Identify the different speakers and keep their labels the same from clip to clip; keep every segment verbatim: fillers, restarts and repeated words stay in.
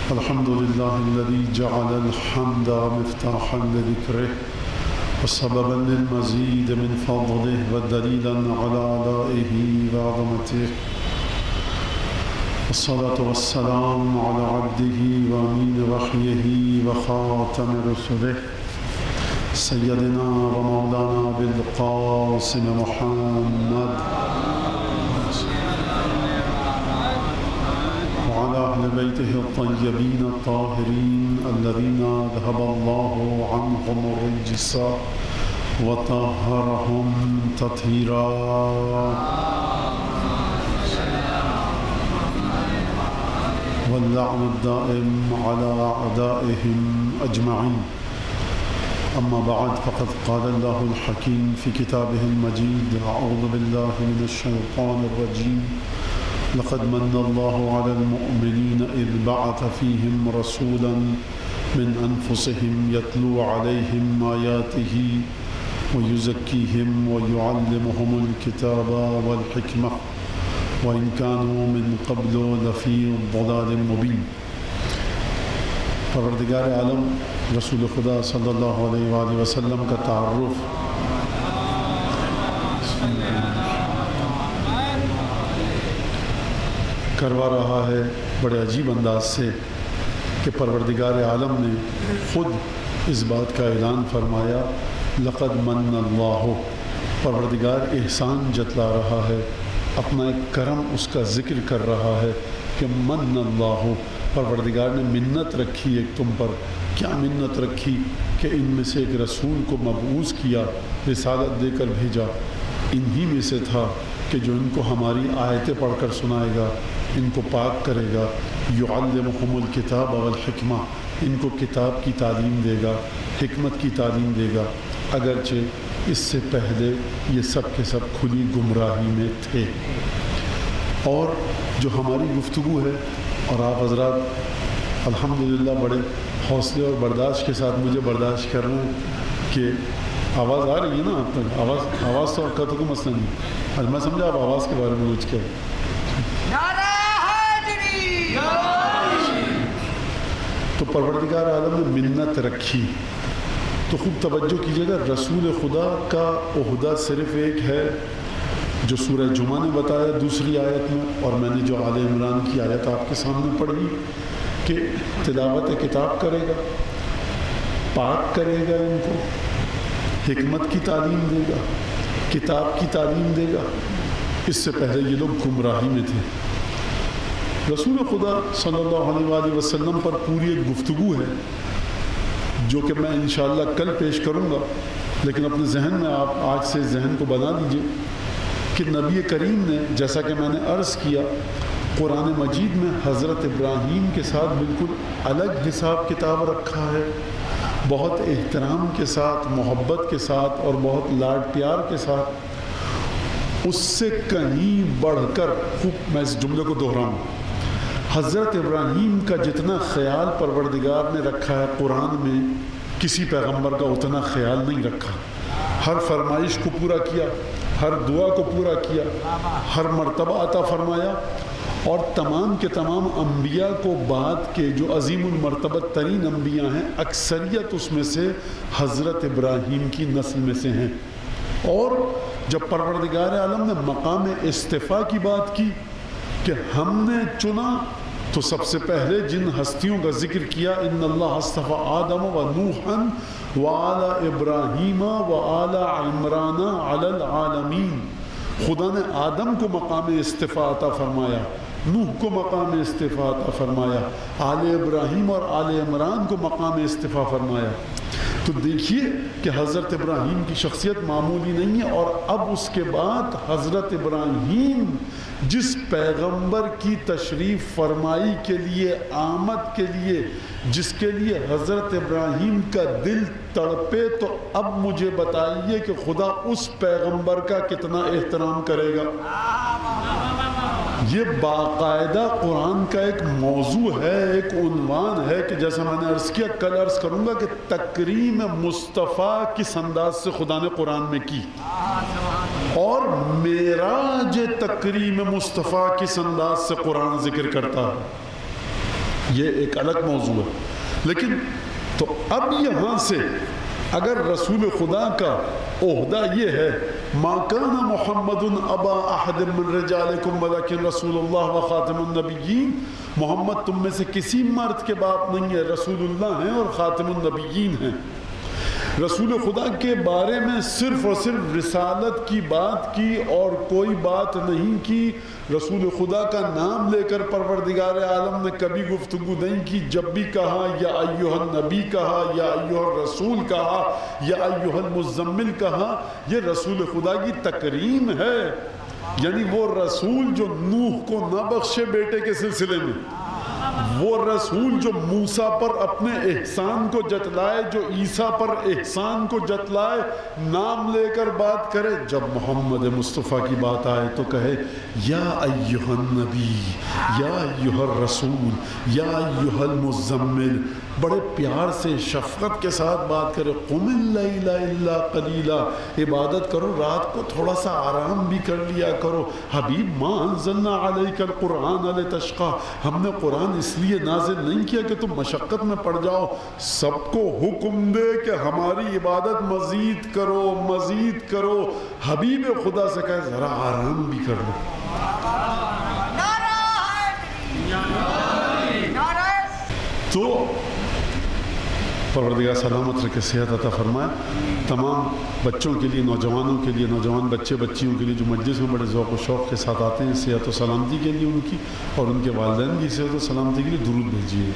Speaker 1: الحمد لله الذي جعل الحمد مفتاحا لذكره وسببا للمزيد من فضله ودليلا على آلائه وعظمته، والصلاة والسلام على عبده وأمين وحيه وخاتم رسله سيدنا ومولانا بالقاسم محمد وعلى أهل بيته الطيبين الطاهرين الذين ذهب الله عنهم الرجس وطهرهم تطهيرا. واللعن الدائم على أعدائهم أجمعين. أما بعد، فقد قال الله الحكيم في كتابه المجيد: أعوذ بالله من الشيطان الرجيم. لقد من الله على المؤمنين إذ بعث فيهم رسولا من أنفسهم يتلو عليهم آياته ويزكيهم ويعلمهم الكتاب والحكمة وإن كانوا من قبل لفي ضلال مبين. پروردگار عالم رسول خدا صلی اللہ علیہ وآلہ وسلم کا تعارف کروا رہا ہے بڑے عجیب انداز سے کہ پروردگار عالم نے خود اس بات کا اعلان فرمایا: لقد من اللہ. پروردگار احسان جتلا رہا ہے، اپنا ایک کرم اس کا ذکر کر رہا ہے کہ من اللہ، پروردگار نے منت رکھی ایک تم پر. کیا منت رکھی؟ کہ ان میں سے ایک رسول کو مبعوث کیا، رسالت دے کر بھیجا. انہی میں سے تھا کہ جو ان کو ہماری آیتیں پڑھ کر سنائے گا، ان کو پاک کرے گا. یعلمہم الکتاب والحکمہ، ان کو کتاب کی تعلیم دے گا، حکمت کی تعلیم دے گا، اگرچہ اس سے پہلے یہ سب کے سب کھلی گمراہی میں تھے. اور جو ہماری گفتگو ہے، اور آپ حضرات الحمدللہ بڑے حوصلے اور برداشت کے ساتھ مجھے برداشت کر رہے ہیں کہ آواز آ رہی ہے نا آپ تک. آواز آواز تو کا تو کوئی مسئلہ نہیں. آج میں سمجھا آپ آواز کے بارے میں کچھ کہیں. تو پروردگار عالم نے منت رکھی. تو خوب توجہ کیجیے گا، رسول خدا کا عہدہ صرف ایک ہے جو سورہ جمعہ نے بتایا دوسری آیت میں، اور میں نے جو آل عمران کی آیت آپ کے سامنے پڑھی کہ تلاوت کتاب کرے گا، پاک کرے گا، ان کو حکمت کی تعلیم دے گا، کتاب کی تعلیم دے گا. اس سے پہلے یہ لوگ گمراہی میں تھے. رسول خدا صلی اللہ علیہ وآلہ وسلم پر پوری ایک گفتگو ہے جو کہ میں انشاءاللہ کل پیش کروں گا، لیکن اپنے ذہن میں آپ آج سے ذہن کو بنا دیجئے کہ نبی کریم نے، جیسا کہ میں نے عرض کیا، قرآن مجید میں حضرت ابراہیم کے ساتھ بالکل الگ حساب کتاب رکھا ہے. بہت احترام کے ساتھ، محبت کے ساتھ اور بہت لاڈ پیار کے ساتھ. اس سے کہیں بڑھ کر، خوب میں اس جملے کو دہراؤں، حضرت ابراہیم کا جتنا خیال پروردگار نے رکھا ہے قرآن میں، کسی پیغمبر کا اتنا خیال نہیں رکھا. ہر فرمائش کو پورا کیا، ہر دعا کو پورا کیا، ہر مرتبہ عطا فرمایا. اور تمام کے تمام انبیاء کو بعد کے جو عظیم المرتبت ترین انبیاء ہیں، اکثریت اس میں سے حضرت ابراہیم کی نسل میں سے ہیں. اور جب پروردگار عالم نے مقام استفاء کی بات کی کہ ہم نے چنا، تو سب سے پہلے جن ہستیوں کا ذکر کیا: ان اللہ اصطفى آدم و نوحا وآل ابراہیم وآل عمران علی العالمین. خدا نے آدم کو مقام استفاء عطا فرمایا، نوح کو مقام استفاء عطا فرمایا، آل ابراہیم اور آل عمران کو مقام استفاء فرمایا. تو دیکھیے کہ حضرت ابراہیم کی شخصیت معمولی نہیں ہے. اور اب اس کے بعد حضرت ابراہیم جس پیغمبر کی تشریف فرمائی کے لیے، آمد کے لیے، جس کے لیے حضرت ابراہیم کا دل تڑپے، تو اب مجھے بتائیے کہ خدا اس پیغمبر کا کتنا احترام کرے گا. یہ باقاعدہ قرآن کا ایک موضوع ہے، ایک عنوان ہے کہ جیسا میں نے عرض کیا، کل عرض کروں گا کہ تکریم مصطفیٰ کس انداز سے خدا نے قرآن میں کی، اور معراج تکریم مصطفیٰ کس انداز سے قرآن ذکر کرتا ہے. یہ ایک الگ موضوع ہے. لیکن تو اب یہاں سے اگر رسول خدا کا عہدہ یہ ہے ما کان محمد ابا احد من رجالکم ولکن رسول اللہ و خاتم النبیین، محمد تم میں سے کسی مرد کے باپ نہیں ہے، رسول اللہ ہیں اور خاتم النبیین ہیں. رسول خدا کے بارے میں صرف اور صرف رسالت کی بات کی اور کوئی بات نہیں کی. رسول خدا کا نام لے کر پروردگار عالم نے کبھی گفتگو نہیں کی. جب بھی کہا یا ایھا النبی کہا، یا ایھا الرسول کہا، یا ایھا المزمل کہا، یہ رسول خدا کی تکریم ہے. یعنی وہ رسول جو نوح کو نہ بخشے بیٹے کے سلسلے میں، وہ رسول جو موسیٰ پر اپنے احسان کو جتلائے، جو عیسیٰ پر احسان کو جتلائے، نام لے کر بات کرے. جب محمد مصطفیٰ کی بات آئے تو کہے یا ایھا النبی، یا ایھا الرسول، یا ایھا المزمل. بڑے پیار سے شفقت کے ساتھ بات کرے. قم اللیل الا قلیلا، عبادت کرو، رات کو تھوڑا سا آرام بھی کر لیا کرو. حبیب ما انزلنا علیک القرآن لتشقی، ہم نے قرآن اس لیے نازل نہیں کیا کہ تم مشقت میں پڑ جاؤ. سب کو حکم دے کہ ہماری عبادت مزید کرو مزید کرو. حبیب خدا سے کہے ذرا آرام بھی کر لو. تو پروردگار سلامت رکھے، صحت عطا فرمائے. تمام بچوں کے لیے، نوجوانوں کے لیے، نوجوان بچے بچیوں کے لیے جو مجلس میں بڑے ذوق و شوق کے ساتھ آتے ہیں، صحت و سلامتی کے لیے ان کی اور ان کے والدین کی صحت و سلامتی کے لیے درود بھیجیے.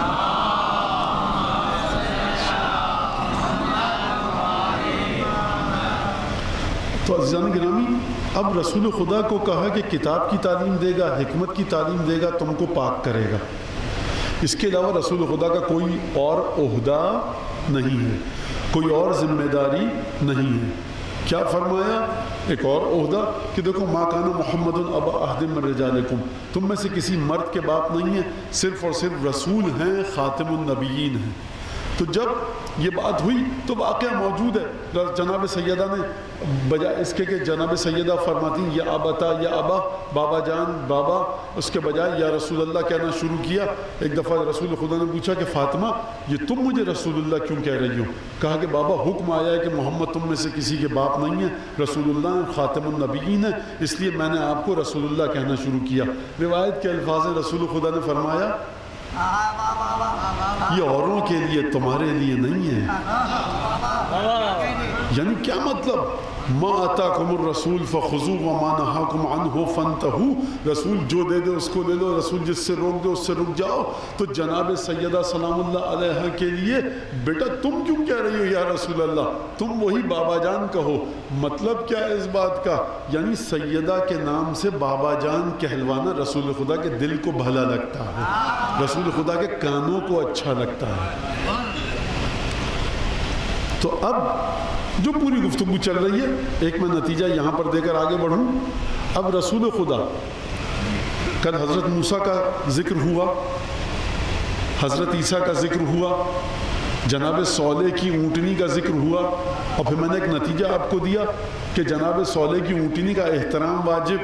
Speaker 1: تو عزیزان گرامی، اب رسول خدا کو کہا کہ کتاب کی تعلیم دے گا، حکمت کی تعلیم دے گا، تم کو پاک کرے گا. اس کے علاوہ رسول خدا کا کوئی اور عہدہ نہیں ہے، کوئی اور ذمہ داری نہیں ہے. کیا فرمایا؟ ایک اور عہدہ کہ دیکھو ما کان محمد ابا احد من رجالکم، تم میں سے کسی مرد کے باپ نہیں ہیں، صرف اور صرف رسول ہیں، خاتم النبیین ہیں. تو جب یہ بات ہوئی تو واقعہ موجود ہے. جناب سیدہ نے بجائے اس کے کہ جناب سیدہ فرماتی یا ابتا یا ابا، بابا جان بابا، اس کے بجائے یا رسول اللہ کہنا شروع کیا. ایک دفعہ رسول خدا نے پوچھا کہ فاطمہ یہ تم مجھے رسول اللہ کیوں کہہ رہی ہو؟ کہا کہ بابا حکم آیا ہے کہ محمد تم میں سے کسی کے باپ نہیں ہے، رسول اللہ خاتم النبیین ہے، اس لیے میں نے آپ کو رسول اللہ کہنا شروع کیا. روایت کے الفاظ رسول خدا نے فرمایا یہ اوروں کے لیے تمہارے لیے نہیں ہے. یعنی کیا مطلب؟ ما آتاکم الرسول فخذوہ وما نہاکم عنہ فانتہوا، رسول جو دے دے اس کو لے لو، رسول جس سے روک دے اس سے رک جاؤ. تو جناب سیدہ سلام اللہ علیہ کے لیے بیٹا تم کیوں کہہ رہی ہو یا رسول اللہ، تم وہی بابا جان کہو. مطلب کیا ہے اس بات کا؟ یعنی سیدہ کے نام سے بابا جان کہلوانا رسول خدا کے دل کو بھلا لگتا ہے، رسول خدا کے کانوں کو اچھا لگتا ہے. تو اب جو پوری گفتگو چل رہی ہے، ایک میں نتیجہ یہاں پر دے کر آگے بڑھوں. اب رسول خدا، کل حضرت موسیٰ کا ذکر ہوا، حضرت عیسیٰ کا ذکر ہوا، جناب صالح کی اونٹنی کا ذکر ہوا، اور پھر میں نے ایک نتیجہ آپ کو دیا کہ جناب صالح کی اونٹنی کا احترام واجب.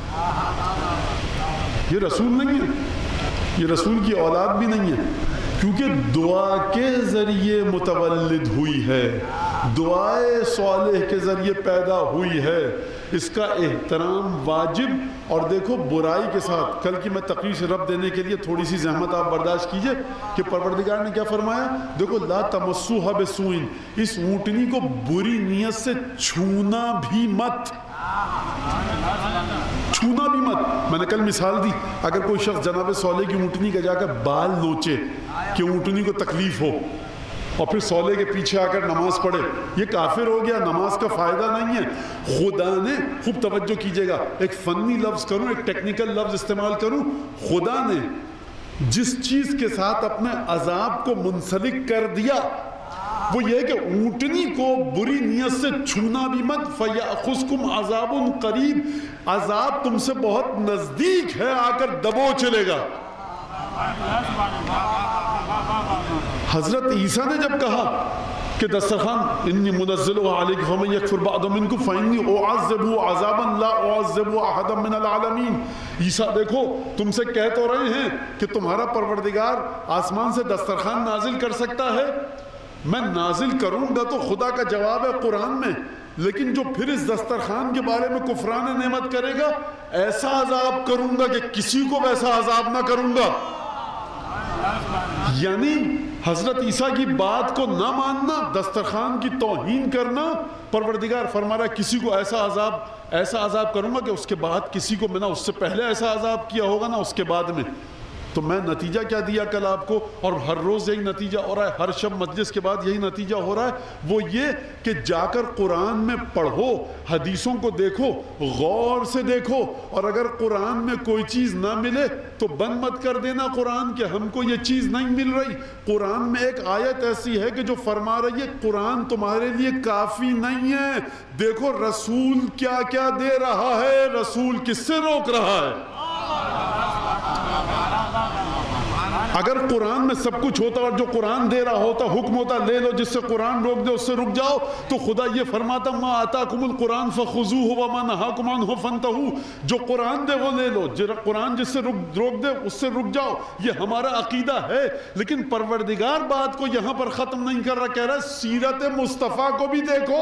Speaker 1: یہ رسول نہیں ہے، یہ رسول کی اولاد بھی نہیں ہے، کیونکہ دعا کے ذریعے متولد ہوئی ہے، دعائے صالح کے ذریعے پیدا ہوئی ہے. اس کا احترام واجب. اور دیکھو برائی کے ساتھ، کل کی میں تقریر سے رب دینے کے لیے تھوڑی سی زحمت آپ برداشت کیجئے کہ پروردگار نے کیا فرمایا؟ دیکھو لا تمسوها بسوء، اس اونٹنی کو بری نیت سے چھونا بھی مت، چھونا بھی مت. میں نے کل مثال دی، اگر کوئی شخص جناب صالح کی اونٹنی کا جا کر بال نوچے کہ اونٹنی کو تکلیف ہو اور پھر صالح کے پیچھے آ کر نماز پڑھے، یہ کافر ہو گیا، نماز کا فائدہ نہیں ہے. خدا نے، خوب توجہ کیجئے گا، ایک فنی لفظ کروں، ایک ٹیکنیکل لفظ استعمال کروں، خدا نے جس چیز کے ساتھ اپنے عذاب کو منسلک کر دیا وہ یہ کہ اونٹنی کو بری نیت سے چھونا بھی مت. فَيَأْخُذْكُمْ عَذَابٌ قَرِيبٌ، عذاب تم سے بہت نزدیک ہے، آ کر دبو چلے گا. حضرت عیسیٰ نے جب کہا کہ دسترخوان انی منزلہ علیک فمن یکفر بعد منکم فانی اعذبہ عذابا لا اعذب احدا من العالمین. عیسیٰ دیکھو تم سے کہہ تو رہے ہیں کہ تمہارا پروردگار آسمان سے دسترخوان نازل کر سکتا ہے، میں نازل کروں گا تو خدا کا جواب ہے قرآن میں، لیکن جو پھر اس دسترخوان کے بارے میں کفران نعمت کرے گا ایسا عذاب کروں گا کہ کسی کو ویسا عذاب نہ کروں گا. یعنی حضرت عیسیٰ کی بات کو نہ ماننا، دسترخوان کی توہین کرنا، پروردگار فرما رہا ہے کسی کو ایسا عذاب ایسا عذاب کروں گا کہ اس کے بعد کسی کو میں نہ اس سے پہلے ایسا عذاب کیا ہوگا نہ اس کے بعد میں. تو میں نتیجہ کیا دیا کل آپ کو، اور ہر روز یہی نتیجہ ہو رہا ہے، ہر شب مجلس کے بعد یہی نتیجہ ہو رہا ہے، وہ یہ کہ جا کر قرآن میں پڑھو، حدیثوں کو دیکھو، غور سے دیکھو، اور اگر قرآن میں کوئی چیز نہ ملے تو بند مت کر دینا قرآن کہ ہم کو یہ چیز نہیں مل رہی. قرآن میں ایک آیت ایسی ہے کہ جو فرما رہی ہے قرآن تمہارے لیے کافی نہیں ہے، دیکھو رسول کیا کیا دے رہا ہے، رسول کس سے روک رہا ہے. اگر قرآن میں سب کچھ ہوتا اور جو قرآن دے رہا ہوتا حکم ہوتا لے لو، جس سے قرآن روک دے اس سے رک جاؤ، تو خدا یہ فرماتا ما آتاکم القرآن فخذوہ وما نہاکم عنہ فانتہوا، جو قرآن دے وہ لے لو، جو قرآن جس سے روک دے اس سے رک جاؤ. یہ ہمارا عقیدہ ہے، لیکن پروردگار بات کو یہاں پر ختم نہیں کر رہا، کہہ رہا سیرت مصطفیٰ کو بھی دیکھو،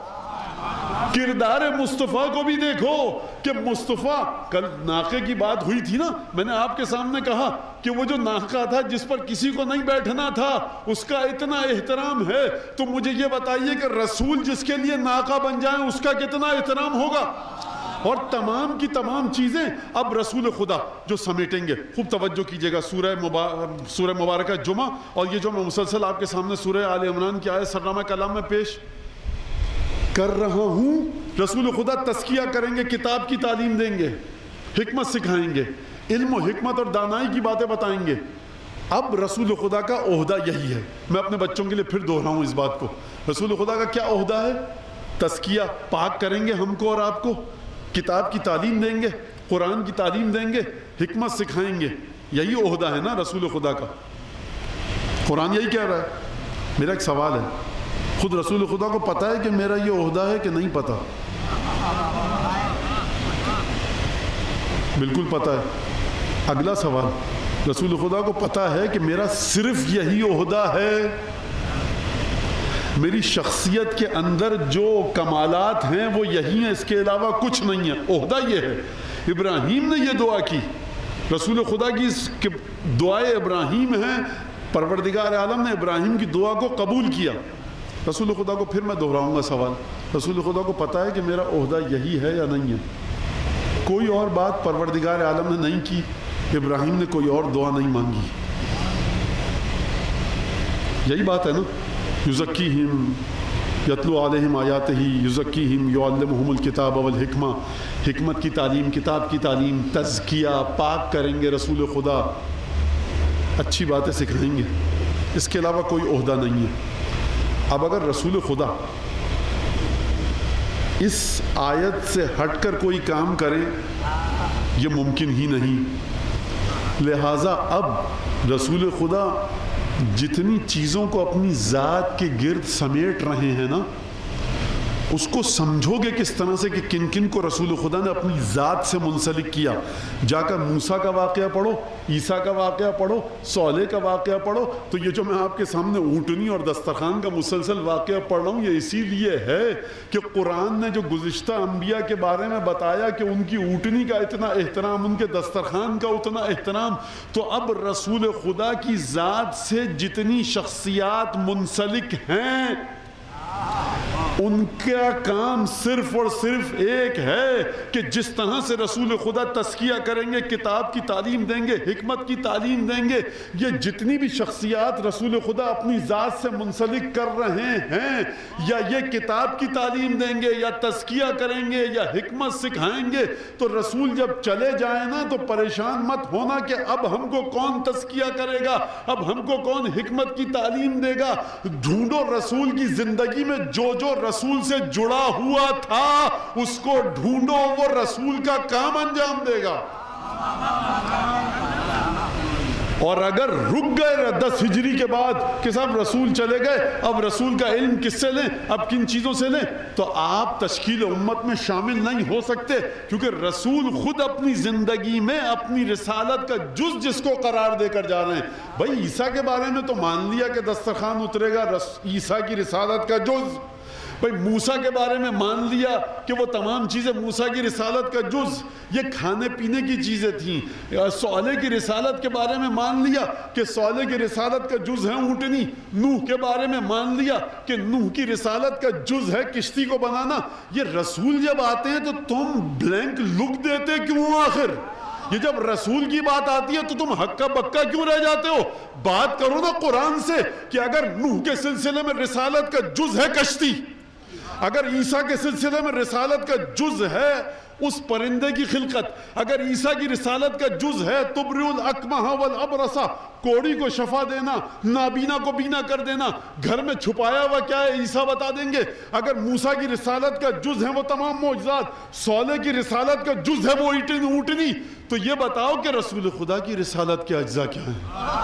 Speaker 1: کردار مصطفیٰ کو بھی دیکھو کہ مصطفیٰ، کل ناقے کی بات ہوئی تھی نا، میں نے آپ کے سامنے کہا کہ وہ جو ناقہ تھا جس پر کسی کو نہیں بیٹھنا تھا اس کا اتنا احترام ہے، تو مجھے یہ بتائیے کہ رسول جس کے لیے ناقہ بن جائیں اس کا کتنا احترام ہوگا. اور تمام کی تمام چیزیں اب رسول خدا جو سمیٹیں گے. خوب توجہ کیجئے گا، سورہ مبارکہ سورہ مبارکہ جمعہ، اور یہ جو میں مسلسل آپ کے سامنے سورہ آل عمران کی آیت سرنامہ کلام میں پیش کر رہا ہوں، رسول خدا تزکیہ کریں گے، کتاب کی تعلیم دیں گے، حکمت سکھائیں گے، علم و حکمت اور دانائی کی باتیں بتائیں گے. اب رسول خدا کا عہدہ یہی ہے. میں اپنے بچوں کے لیے پھر دہراؤں اس بات کو، رسول خدا کا کیا عہدہ ہے؟ تزکیہ، پاک کریں گے ہم کو اور آپ کو، کتاب کی تعلیم دیں گے، قرآن کی تعلیم دیں گے، حکمت سکھائیں گے. یہی عہدہ ہے نا رسول خدا کا. قرآن یہی کہہ رہا ہے. میرا ایک سوال ہے، خود رسول خدا کو پتہ ہے کہ میرا یہ عہدہ ہے کہ نہیں پتہ؟ بالکل پتہ ہے. اگلا سوال، رسول خدا کو پتہ ہے کہ میرا صرف یہی عہدہ ہے، میری شخصیت کے اندر جو کمالات ہیں وہ یہی ہیں، اس کے علاوہ کچھ نہیں ہے، عہدہ یہ ہے. ابراہیم نے یہ دعا کی، رسول خدا کی اس دعائے ابراہیم ہیں، پروردگار عالم نے ابراہیم کی دعا کو قبول کیا. رسول خدا کو پھر میں دہراؤں گا سوال، رسول خدا کو پتہ ہے کہ میرا عہدہ یہی ہے یا نہیں ہے؟ کوئی اور بات پروردگار عالم نے نہیں کی، ابراہیم نے کوئی اور دعا نہیں مانگی. یہی بات ہے نا، یزکیہم یتلو علیہم آیاتہ یزکیہم یعلمہم الکتاب والحکمہ، حکمت کی تعلیم، کتاب کی تعلیم، تزکیہ، پاک کریں گے رسول خدا، اچھی باتیں سکھائیں گے، اس کے علاوہ کوئی عہدہ نہیں ہے. اب اگر رسول خدا اس آیت سے ہٹ کر کوئی کام کرے یہ ممکن ہی نہیں، لہٰذا اب رسول خدا جتنی چیزوں کو اپنی ذات کے گرد سمیٹ رہے ہیں نا، اس کو سمجھو گے کس طرح سے کہ کن کن کو رسول خدا نے اپنی ذات سے منسلک کیا. جا کر موسیٰ کا واقعہ پڑھو، عیسیٰ کا واقعہ پڑھو، صالح کا واقعہ پڑھو، تو یہ جو میں آپ کے سامنے اونٹنی اور دسترخوان کا مسلسل واقعہ پڑھ رہا ہوں یہ اسی لیے ہے کہ قرآن نے جو گزشتہ انبیاء کے بارے میں بتایا کہ ان کی اونٹنی کا اتنا احترام، ان کے دسترخوان کا اتنا احترام، تو اب رسول خدا کی ذات سے جتنی شخصیات منسلک ہیں ان کا کام صرف اور صرف ایک ہے کہ جس طرح سے رسول خدا تزکیہ کریں گے، کتاب کی تعلیم دیں گے، حکمت کی تعلیم دیں گے، یہ جتنی بھی شخصیات رسول خدا اپنی ذات سے منسلک کر رہے ہیں، یا یہ کتاب کی تعلیم دیں گے یا تزکیہ کریں گے یا حکمت سکھائیں گے، تو رسول جب چلے جائیں نا تو پریشان مت ہونا کہ اب ہم کو کون تزکیہ کرے گا، اب ہم کو کون حکمت کی تعلیم دے گا. ڈھونڈو رسول کی زندگی میں جو جو رسول سے جڑا ہوا تھا اس کو ڈھونڈو، وہ رسول کا کام انجام دے گا. اور اگر رک گئے دس ہجری کے بعد کہ صاحب رسول چلے گئے، اب رسول کا علم کس سے لیں، اب کن چیزوں سے لیں، تو آپ تشکیل امت میں شامل نہیں ہو سکتے، کیونکہ رسول خود اپنی زندگی میں اپنی رسالت کا جز جس کو قرار دے کر جا رہے ہیں۔ بھائی عیسیٰ کے بارے میں تو مان لیا کہ دسترخوان اترے گا، عیسیٰ کی رسالت کا جز۔ بھئی موسیٰ کے بارے میں مان لیا کہ وہ تمام چیزیں موسیٰ کی رسالت کا جز، یہ کھانے پینے کی چیزیں تھیں۔ صالح کی رسالت کے بارے میں مان لیا کہ صالح کی رسالت کا جز ہے اونٹنی۔ نوح کے بارے میں مان لیا کہ نوح کی رسالت کا جز ہے کشتی کو بنانا۔ یہ رسول جب آتے ہیں تو تم بلینک لک دیتے کیوں آخر؟ یہ جب رسول کی بات آتی ہے تو تم ہکا بکا کیوں رہ جاتے ہو؟ بات کرو نا قرآن سے کہ اگر نوح کے سلسلے میں رسالت کا جز ہے کشتی، اگر عیسیٰ کے سلسلے میں رسالت کا جز ہے اس پرندے کی خلقت، اگر عیسیٰ کی رسالت کا جز ہے تبرئ الاکمہ والابرص، کوڑی کو شفا دینا، نابینا کو بینا کر دینا، گھر میں چھپایا ہوا کیا ہے عیسیٰ بتا دیں گے۔ اگر موسیٰ کی رسالت کا جز ہے وہ تمام معجزات، صالح کی رسالت کا جز ہے وہ اونٹنی، تو یہ بتاؤ کہ رسول خدا کی رسالت کے اجزاء کیا ہیں؟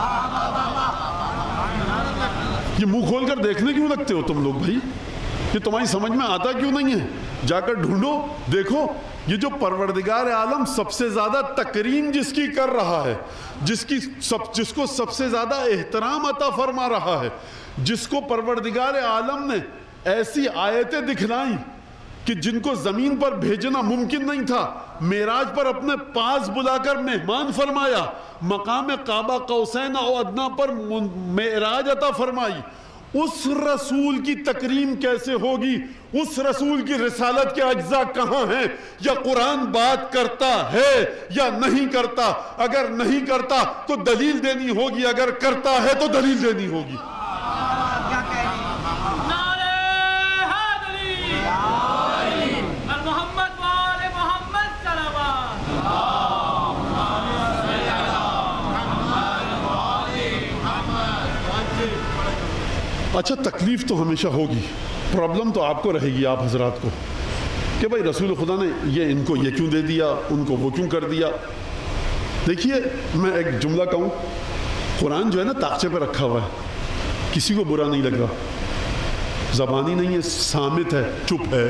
Speaker 1: یہ منہ کھول کر دیکھنے کیوں لگتے ہو تم لوگ بھائی؟ یہ تمہاری سمجھ میں آتا کیوں نہیں ہے؟ جا کر ڈھونڈو، دیکھو یہ جو پروردگار عالم سب سے زیادہ تکریم جس کی کر رہا ہے، جس کی سب جس کو سب سے زیادہ احترام عطا فرما رہا ہے، جس کو پروردگار عالم نے ایسی آیتیں دکھلائیں کہ جن کو زمین پر بھیجنا ممکن نہیں تھا، معراج پر اپنے پاس بلا کر مہمان فرمایا، مقام کعبہ قوسین او ادنا پر معراج عطا فرمائی، اس رسول کی تکریم کیسے ہوگی؟ اس رسول کی رسالت کے اجزاء کہاں ہیں؟ یا قرآن بات کرتا ہے یا نہیں کرتا؟ اگر نہیں کرتا تو دلیل دینی ہوگی، اگر کرتا ہے تو دلیل دینی ہوگی۔ اچھا تکلیف تو ہمیشہ ہوگی، پرابلم تو آپ کو رہے گی، آپ حضرات کو، کہ بھائی رسول خدا نے یہ ان کو یہ کیوں دے دیا، ان کو وہ کیوں کر دیا۔ دیکھیے میں ایک جملہ کہوں، قرآن جو ہے نا تاخچے پہ رکھا ہوا ہے، کسی کو برا نہیں لگ رہا، زبانی نہیں ہے، صامت ہے، چپ ہے۔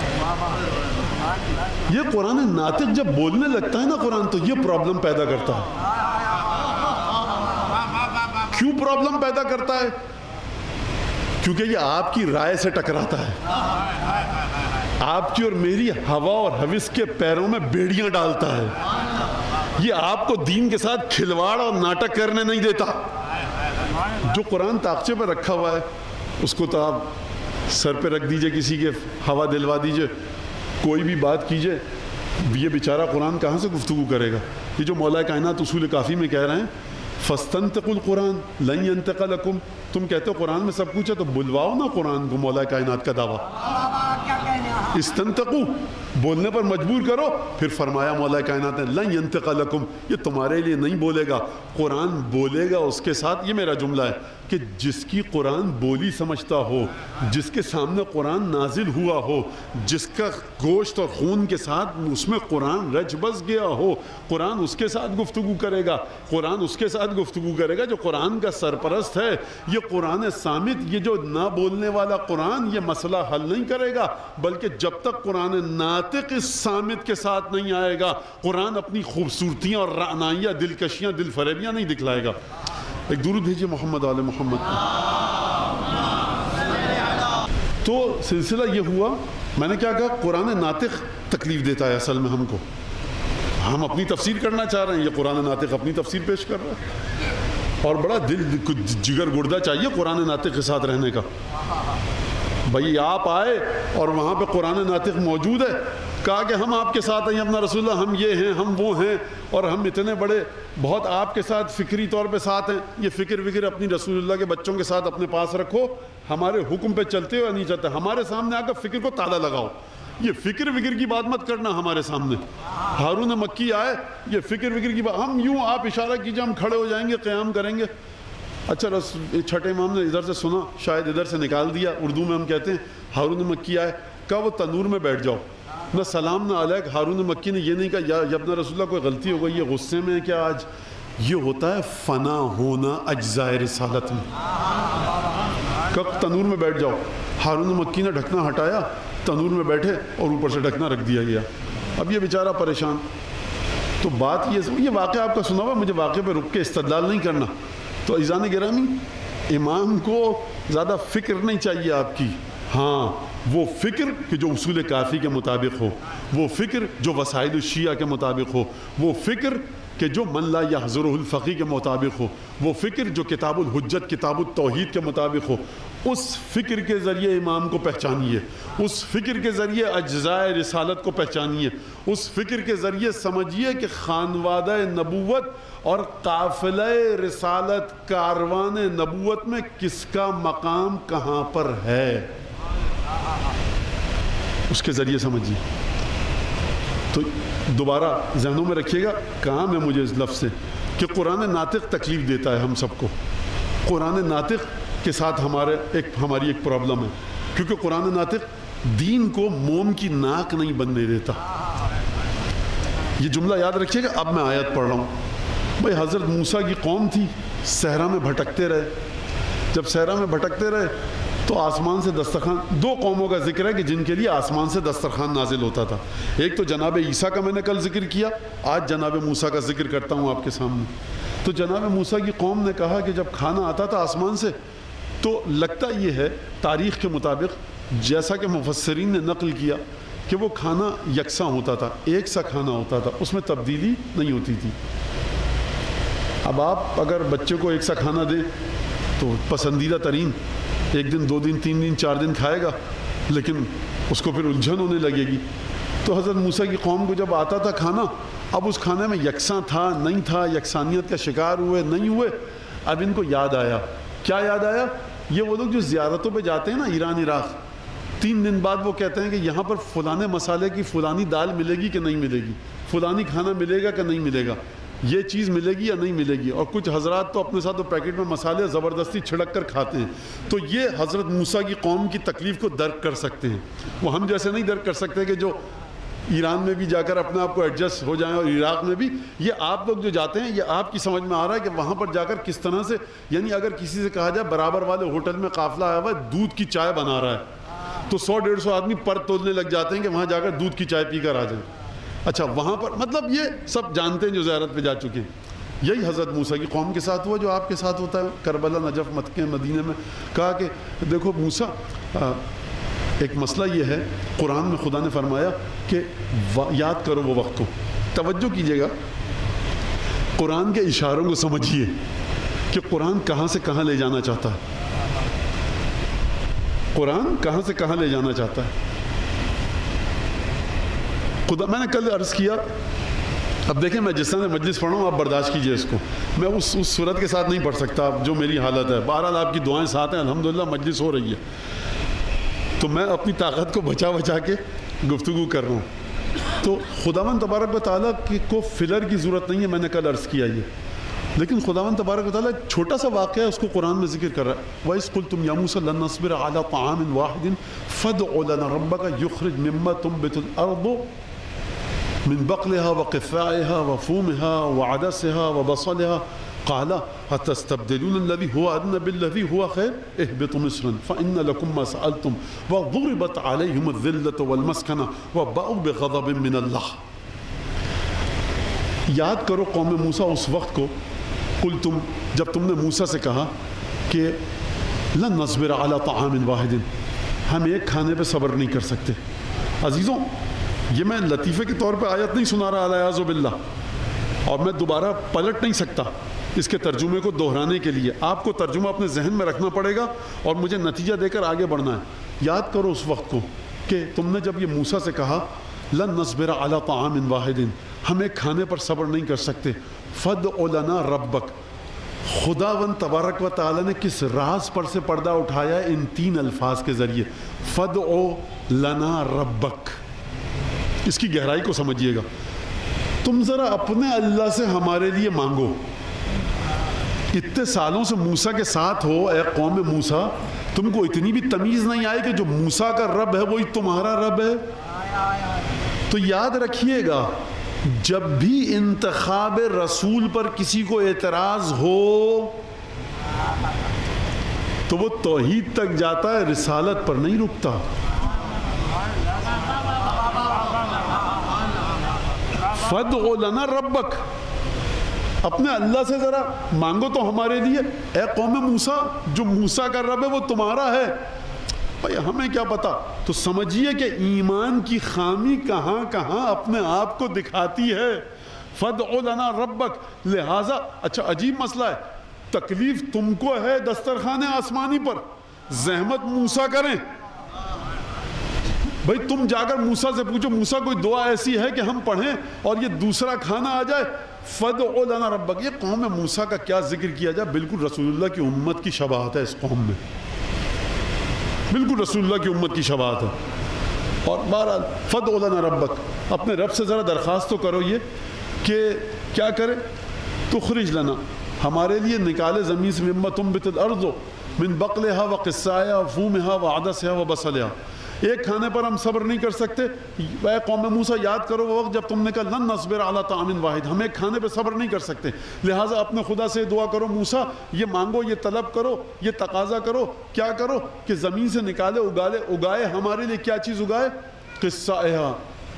Speaker 1: یہ قرآن ناطق جب بولنے لگتا ہے نا قرآن تو یہ پرابلم پیدا کرتا ہے۔ کیوں پرابلم پیدا کرتا ہے؟ کیونکہ یہ آپ کی رائے سے ٹکراتا ہے، آپ کی اور میری ہوا اور ہوس کے پیروں میں بیڑیاں ڈالتا ہے، یہ آپ کو دین کے ساتھ کھلواڑ اور ناٹک کرنے نہیں دیتا۔ جو قرآن تاخچے پہ رکھا ہوا ہے اس کو تو آپ سر پہ رکھ دیجئے، کسی کے ہوا دلوا دیجئے، کوئی بھی بات کیجئے، یہ بیچارہ قرآن کہاں سے گفتگو کرے گا؟ یہ جو مولا کائنات اصول کافی میں کہہ رہے ہیں فَاسْتَنْتِقُوا الْقُرْآنَ لَنْ يَنْتِقَ لَكُمْ، تم کہتے ہو قرآن میں سب کچھ ہے تو بلواؤ نا قرآن کو مولا کائنات کا دعویٰ۔ استنتقو، بولنے پر مجبور کرو، پھر فرمایا مولا کائنات نے لَنْ يَنْتِقَ لَكُمْ، یہ تمہارے لیے نہیں بولے گا، قرآن بولے گا اس کے ساتھ۔ یہ میرا جملہ ہے کہ جس کی قرآن بولی سمجھتا ہو، جس کے سامنے قرآن نازل ہوا ہو، جس کا گوشت اور خون کے ساتھ اس میں قرآن رچ بس گیا ہو، قرآن اس کے ساتھ گفتگو کرے گا، قرآن اس کے ساتھ گفتگو کرے گا جو قرآن کا سرپرست ہے۔ یہ قرآن صامت، یہ جو نہ بولنے والا قرآن، یہ مسئلہ حل نہیں کرے گا، بلکہ جب تک قرآن ناطق اس صامت کے ساتھ نہیں آئے گا، قرآن اپنی خوبصورتیاں اور رعنائیاں، دلکشیاں، دل فریبیاں نہیں دکھلائے گا۔ ایک درود بھیجیے محمد آل محمد۔ تو سلسلہ یہ ہوا، میں نے کیا کہا، قرآن ناطق تکلیف دیتا ہے اصل میں ہم کو، ہم اپنی تفسیر کرنا چاہ رہے ہیں، یہ قرآن ناطق اپنی تفسیر پیش کر رہا ہے، اور بڑا دل جگر گردہ چاہیے قرآن ناطق کے ساتھ رہنے کا۔ بھائی آپ آئے اور وہاں پہ قرآن ناطق موجود ہے، کہا کہ ہم آپ کے ساتھ ہیں اپنا رسول اللہ، ہم یہ ہیں، ہم وہ ہیں، اور ہم اتنے بڑے بہت آپ کے ساتھ فکری طور پہ ساتھ ہیں۔ یہ فکر وکر اپنی رسول اللہ کے بچوں کے ساتھ اپنے پاس رکھو، ہمارے حکم پہ چلتے ہو نہیں چلتے، ہمارے سامنے آ کر فکر کو تالا لگاؤ، یہ فکر وکر کی بات مت کرنا ہمارے سامنے۔ ہارون مکی آئے، یہ فکر وکر کی بات، ہم یوں آپ اشارہ کیجئے ہم کھڑے ہو جائیں گے، قیام کریں گے۔ اچھا چھٹے امام نے ادھر سے سنا، شاید ادھر سے نکال دیا، اردو میں ہم کہتے ہیں ہارون مکی آئے، کہا وہ تنور میں بیٹھ جاؤ، نہ سلام نہ علیک۔ ہارون مکی نے یہ نہیں کہا یا ابن رسول اللہ کوئی غلطی ہو گئی، یہ غصے میں ہے کیا آج، یہ ہوتا ہے فنا ہونا اجزاء رسالت میں. کب تنور میں بیٹھ جاؤ, ہارون مکی نے ڈھکنا ہٹایا, تنور میں بیٹھے اور اوپر سے ڈھکنا رکھ دیا گیا, اب یہ بیچارہ پریشان. تو بات یہ یہ واقعہ آپ کا سنا ہوا, مجھے واقعے پہ رک کے استدلال نہیں کرنا. تو عزیزان گرامی, امام کو زیادہ فکر نہیں چاہیے آپ کی, ہاں وہ فکر کہ جو اصول کافی کے مطابق ہو, وہ فکر جو وسائل الشیعہ کے مطابق ہو, وہ فکر کہ جو من لا یحضرہ الفقی کے مطابق ہو, وہ فکر جو کتاب الحجت کتاب التوحید کے مطابق ہو. اس فکر کے ذریعے امام کو پہچانیے, اس فکر کے ذریعے اجزاء رسالت کو پہچانیے, اس فکر کے ذریعے سمجھیے کہ خانوادہ نبوت اور قافلہ رسالت کاروان نبوت میں کس کا مقام کہاں پر ہے, اس کے ذریعے سمجھیے. تو دوبارہ ذہنوں میں رکھیے گا, کام ہے مجھے اس لفظ سے کہ قرآن ناطق تکلیف دیتا ہے ہم سب کو. قرآن ناطق کے ساتھ ہمارے ایک ہماری ایک پرابلم ہے, کیونکہ قرآن ناطق دین کو موم کی ناک نہیں بننے دیتا. یہ جملہ یاد رکھیے گا. اب میں آیت پڑھ رہا ہوں. بھائی حضرت موسیٰ کی قوم تھی, صحرا میں بھٹکتے رہے. جب صحرا میں بھٹکتے رہے تو آسمان سے دسترخوان, دو قوموں کا ذکر ہے کہ جن کے لیے آسمان سے دسترخوان نازل ہوتا تھا. ایک تو جناب عیسیٰ کا میں نے کل ذکر کیا, آج جناب موسیٰ کا ذکر کرتا ہوں آپ کے سامنے. تو جناب موسیٰ کی قوم نے کہا کہ جب کھانا آتا تھا آسمان سے, تو لگتا یہ ہے تاریخ کے مطابق, جیسا کہ مفسرین نے نقل کیا, کہ وہ کھانا یکساں ہوتا تھا, ایک سا کھانا ہوتا تھا, اس میں تبدیلی نہیں ہوتی تھی. اب آپ اگر بچے کو ایک سا کھانا دیں تو پسندیدہ ترین ایک دن, دو دن, تین دن, چار دن کھائے گا, لیکن اس کو پھر الجھن ہونے لگے گی. تو حضرت موسیٰ کی قوم کو جب آتا تھا کھانا, اب اس کھانے میں یکساں تھا نہیں تھا, یکسانیت کا شکار ہوئے نہیں ہوئے. اب ان کو یاد آیا. کیا یاد آیا؟ یہ وہ لوگ جو زیارتوں پہ جاتے ہیں نا ایران عراق, تین دن بعد وہ کہتے ہیں کہ یہاں پر فلانے مسالے کی فلانی دال ملے گی کہ نہیں ملے گی, فلانی کھانا ملے گا کہ نہیں ملے گا, یہ چیز ملے گی یا نہیں ملے گی. اور کچھ حضرات تو اپنے ساتھ وہ پیکٹ میں مسالے زبردستی چھڑک کر کھاتے ہیں. تو یہ حضرت موسیٰ کی قوم کی تکلیف کو درک کر سکتے ہیں. وہ ہم جیسے نہیں درک کر سکتے کہ جو ایران میں بھی جا کر اپنے آپ کو ایڈجسٹ ہو جائیں, اور عراق میں بھی. یہ آپ لوگ جو جاتے ہیں, یہ آپ کی سمجھ میں آ رہا ہے کہ وہاں پر جا کر کس طرح سے, یعنی اگر کسی سے کہا جائے برابر والے ہوٹل میں قافلہ آیا ہوا ہے, دودھ کی چائے بنا رہا ہے, تو سو ڈیڑھ سو آدمی پر تولنے لگ جاتے ہیں کہ وہاں جا کر دودھ کی چائے پی کر آ جائیں. اچھا وہاں پر مطلب یہ سب جانتے ہیں جو زیارت پہ جا چکے ہیں. یہی حضرت موسیٰ کی قوم کے ساتھ ہوا جو آپ کے ساتھ ہوتا ہے کربلا, نجف, مکہ, مدینہ میں. کہا کہ دیکھو موسیٰ, ایک مسئلہ یہ ہے, قرآن میں خدا نے فرمایا کہ یاد کرو وہ وقت کو. توجہ کیجیے گا, قرآن کے اشاروں کو سمجھیے کہ قرآن کہاں سے کہاں لے جانا چاہتا ہے. قرآن کہاں سے کہاں لے جانا چاہتا ہے. خدا, میں نے کل عرض کیا, اب دیکھیں میں جس طرح سے مجلس پڑھا ہوں آپ برداشت کیجئے اس کو, میں اس اس صورت کے ساتھ نہیں پڑھ سکتا جو میری حالت ہے. بہرحال آپ کی دعائیں ساتھ ہیں, الحمدللہ مجلس ہو رہی ہے, تو میں اپنی طاقت کو بچا بچا کے گفتگو کر رہا ہوں. تو خداوند تبارک و تعالیٰ کو فلر کی ضرورت نہیں ہے, میں نے کل عرض کیا یہ, لیکن خداوند تبارک و تعالیٰ ایک چھوٹا سا واقعہ ہے اس کو قرآن میں ذکر کر رہا ہے. وَإِذْ قُلْتُمْ يَا مُوسَىٰ لَن نَّصْبِرَ عَلَىٰ طَعَامٍ وَاحِدٍ فَادْعُ لَنَا رَبَّكَ يُخْرِجْ مِمَّا تُنبِتُ الْأَرْضُ من بقلها وقثائها وفومها وعدسها وبصلها قال أتستبدلون الذي هو أدنى بالذي هو خير اهبطوا مصرا فإن لكم ما سألتم وضربت عليهم الذلة والمسكنة وباءوا بغضب من الله. یاد کرو قوم موسیٰ اس وقت کو, قل تم, جب تم نے موسیٰ سے کہا کہ لن نصبر على طعام واحد, ہم ایک کھانے پہ صبر نہیں کر سکتے. عزیزوں, یہ میں لطیفے کے طور پہ آیت نہیں سنا رہا الیاذ باللہ, اور میں دوبارہ پلٹ نہیں سکتا اس کے ترجمے کو دہرانے کے لیے. آپ کو ترجمہ اپنے ذہن میں رکھنا پڑے گا اور مجھے نتیجہ دے کر آگے بڑھنا ہے. یاد کرو اس وقت کو کہ تم نے جب یہ موسیٰ سے کہا لن نصبر علی طعام واحد, ہم ایک کھانے پر صبر نہیں کر سکتے, فادع لنا ربک. خداوند تبارک و تعالیٰ نے کس راز پر سے پردہ اٹھایا ان تین الفاظ کے ذریعے, فادع لنا ربک. اس کی گہرائی کو سمجھیے گا. تم ذرا اپنے اللہ سے ہمارے لیے مانگو. اتنے سالوں سے موسیٰ کے ساتھ ہو, اے قوم موسیٰ, تم کو اتنی بھی تمیز نہیں آئی کہ جو موسیٰ کا رب ہے وہی تمہارا رب ہے. تو یاد رکھیے گا جب بھی انتخاب رسول پر کسی کو اعتراض ہو تو وہ توحید تک جاتا ہے، رسالت پر نہیں رکتا۔ فَادْعُ لَنَا رَبَّكَ، اپنے اللہ سے ذرا مانگو تو ہمارے لیے۔ اے قوم موسیٰ، جو موسیٰ کا رب ہے وہ تمہارا ہے، بھائی ہمیں کیا پتا۔ تو سمجھیے کہ ایمان کی خامی کہاں کہاں اپنے آپ کو دکھاتی ہے۔ فَادْعُ لَنَا رَبَّكَ، لہٰذا اچھا عجیب مسئلہ ہے، تکلیف تم کو ہے دسترخوان آسمانی پر، زحمت موسیٰ کریں۔ بھئی تم جا کر موسیٰ سے پوچھو، موسیٰ کوئی دعا ایسی ہے کہ ہم پڑھیں اور یہ دوسرا کھانا آ جائے؟ فَادْعُ لَنَا رَبَّكَ، یہ قوم موسیٰ کا کیا ذکر کیا جائے، بالکل رسول اللہ کی امت کی شباہت ہے اس قوم میں، بالکل رسول اللہ کی امت کی شباہت ہے۔ اور بہرحال فَادْعُ لَنَا رَبَّكَ، اپنے رب سے ذرا درخواست تو کرو یہ کہ کیا کرے، تخرج لنا، ہمارے لیے نکالے زمین سے، مما تنبت الارض من بقلها وقثائها وفومها وعدسها وبصلها۔ ایک کھانے پر ہم صبر نہیں کر سکتے۔ اے قوم موسیٰ، یاد کرو وہ وقت جب تم نے کہا لن نصبر علی طعام واحد، ہم ایک کھانے پہ صبر نہیں کر سکتے، لہٰذا اپنے خدا سے دعا کرو موسیٰ، یہ مانگو، یہ طلب کرو، یہ تقاضا کرو، کیا کرو کہ زمین سے نکالے، اگالے اگائے ہمارے لیے کیا چیز اگائے، قثائها،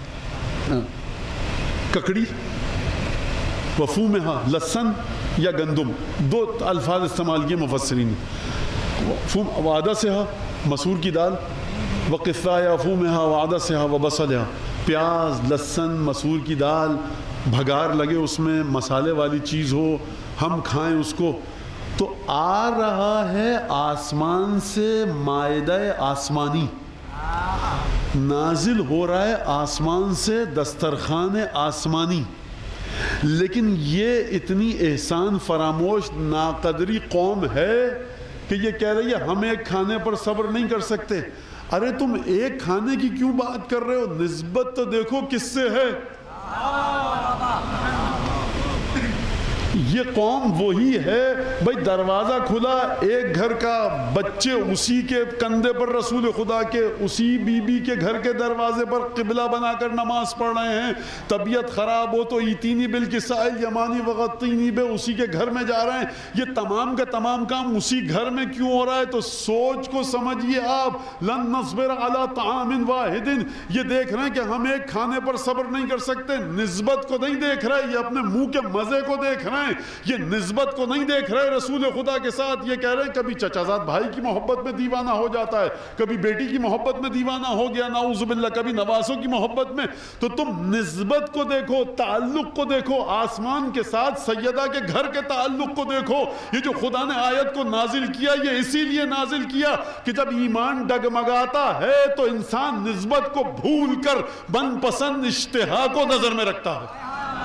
Speaker 1: ککڑی، وفومها، لسن یا گندم، دو الفاظ استعمال کیے مفسرین نے۔ وعدسها، مسور کی دال، وقثائها وفومها وعدسها وبصلها، پیاز، لہسن، مسور کی دال، بھگار لگے اس میں، مسالے والی چیز ہو، ہم کھائیں اس کو۔ تو آ رہا ہے آسمان سے مائدہ آسمانی، نازل ہو رہا ہے آسمان سے دسترخوان آسمانی، لیکن یہ اتنی احسان فراموش ناقدری قوم ہے کہ یہ کہہ رہی ہے ہم ایک کھانے پر صبر نہیں کر سکتے۔ ارے تم ایک کھانے کی کیوں بات کر رہے ہو، نسبت تو دیکھو کس سے ہے۔ یہ قوم وہی ہے، بھئی دروازہ کھلا، ایک گھر کا بچے اسی کے کندھے پر رسول خدا کے، اسی بی بی کے گھر کے دروازے پر قبلہ بنا کر نماز پڑھ رہے ہیں، طبیعت خراب ہو تو ایتینی بالکسائل یمانی وغطینی بے، اسی کے گھر میں جا رہے ہیں۔ یہ تمام کا تمام کام اسی گھر میں کیوں ہو رہا ہے؟ تو سوچ کو سمجھیے آپ، لن نصبر علی طعام واحد، یہ دیکھ رہے ہیں کہ ہم ایک کھانے پر صبر نہیں کر سکتے، نسبت کو نہیں دیکھ رہے، یہ اپنے منہ کے مزے کو دیکھ رہے ہیں، یہ نسبت کو نہیں دیکھ رہے رسول خدا کے ساتھ۔ یہ کہہ رہے ہیں کبھی چچا زاد بھائی کی محبت میں دیوانہ ہو جاتا ہے، کبھی بیٹی کی محبت میں دیوانہ ہو گیا نعوذ باللہ، کبھی نواسوں کی محبت میں۔ تو تم نسبت کو دیکھو، تعلق کو دیکھو، آسمان کے ساتھ سیدہ کے گھر کے تعلق کو دیکھو۔ یہ جو خدا نے آیت کو نازل کیا، یہ اسی لیے نازل کیا کہ جب ایمان ڈگمگاتا ہے تو انسان نسبت کو بھول کر من پسند اشتہا کو نظر میں رکھتا ہے۔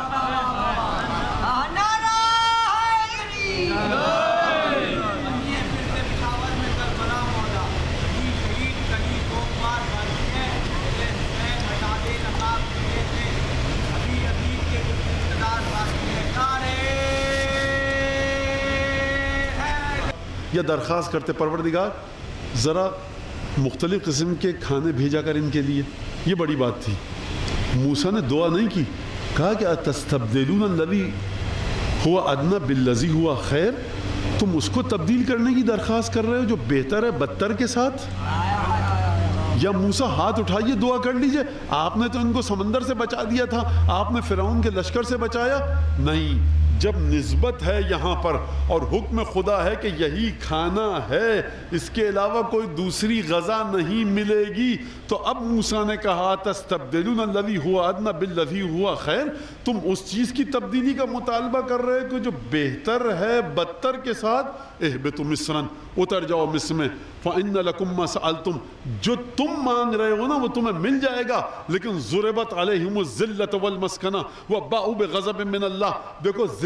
Speaker 1: یا درخواست کرتے پروردگار ذرا مختلف قسم کے کھانے بھیجا کر ان کے لیے، یہ بڑی بات تھی۔ موسیٰ نے دعا نہیں کی، کہا کہ اتستبدلون الذی هو ادنی بالذی هو خیر، تم اس کو تبدیل کرنے کی درخواست کر رہے ہو جو بہتر ہے بدتر کے ساتھ؟ یا موسیٰ ہاتھ اٹھائیے دعا کر لیجئے، آپ نے تو ان کو سمندر سے بچا دیا تھا، آپ نے فرعون کے لشکر سے بچایا؟ نہیں، جب نسبت ہے یہاں پر اور حکم خدا ہے کہ یہی کھانا ہے، اس کے علاوہ کوئی دوسری غذا نہیں ملے گی، تو اب موسیٰ نے کہا تستبدلون الذی هو ادنی بالذی هو خیر، تم اس چیز کی تبدیلی کا مطالبہ کر رہے کہ جو بہتر ہے بدتر کے ساتھ۔ اہبطوا مصرا، اتر جاؤ مصر میں، فإن لکم ما سألتم، جو تم مانگ رہے ہو نا وہ تمہیں مل جائے گا، لیکن ضربت علیہم الذلۃ والمسکنہ وباؤوا بغضب من اللہ۔ دیکھو ذلت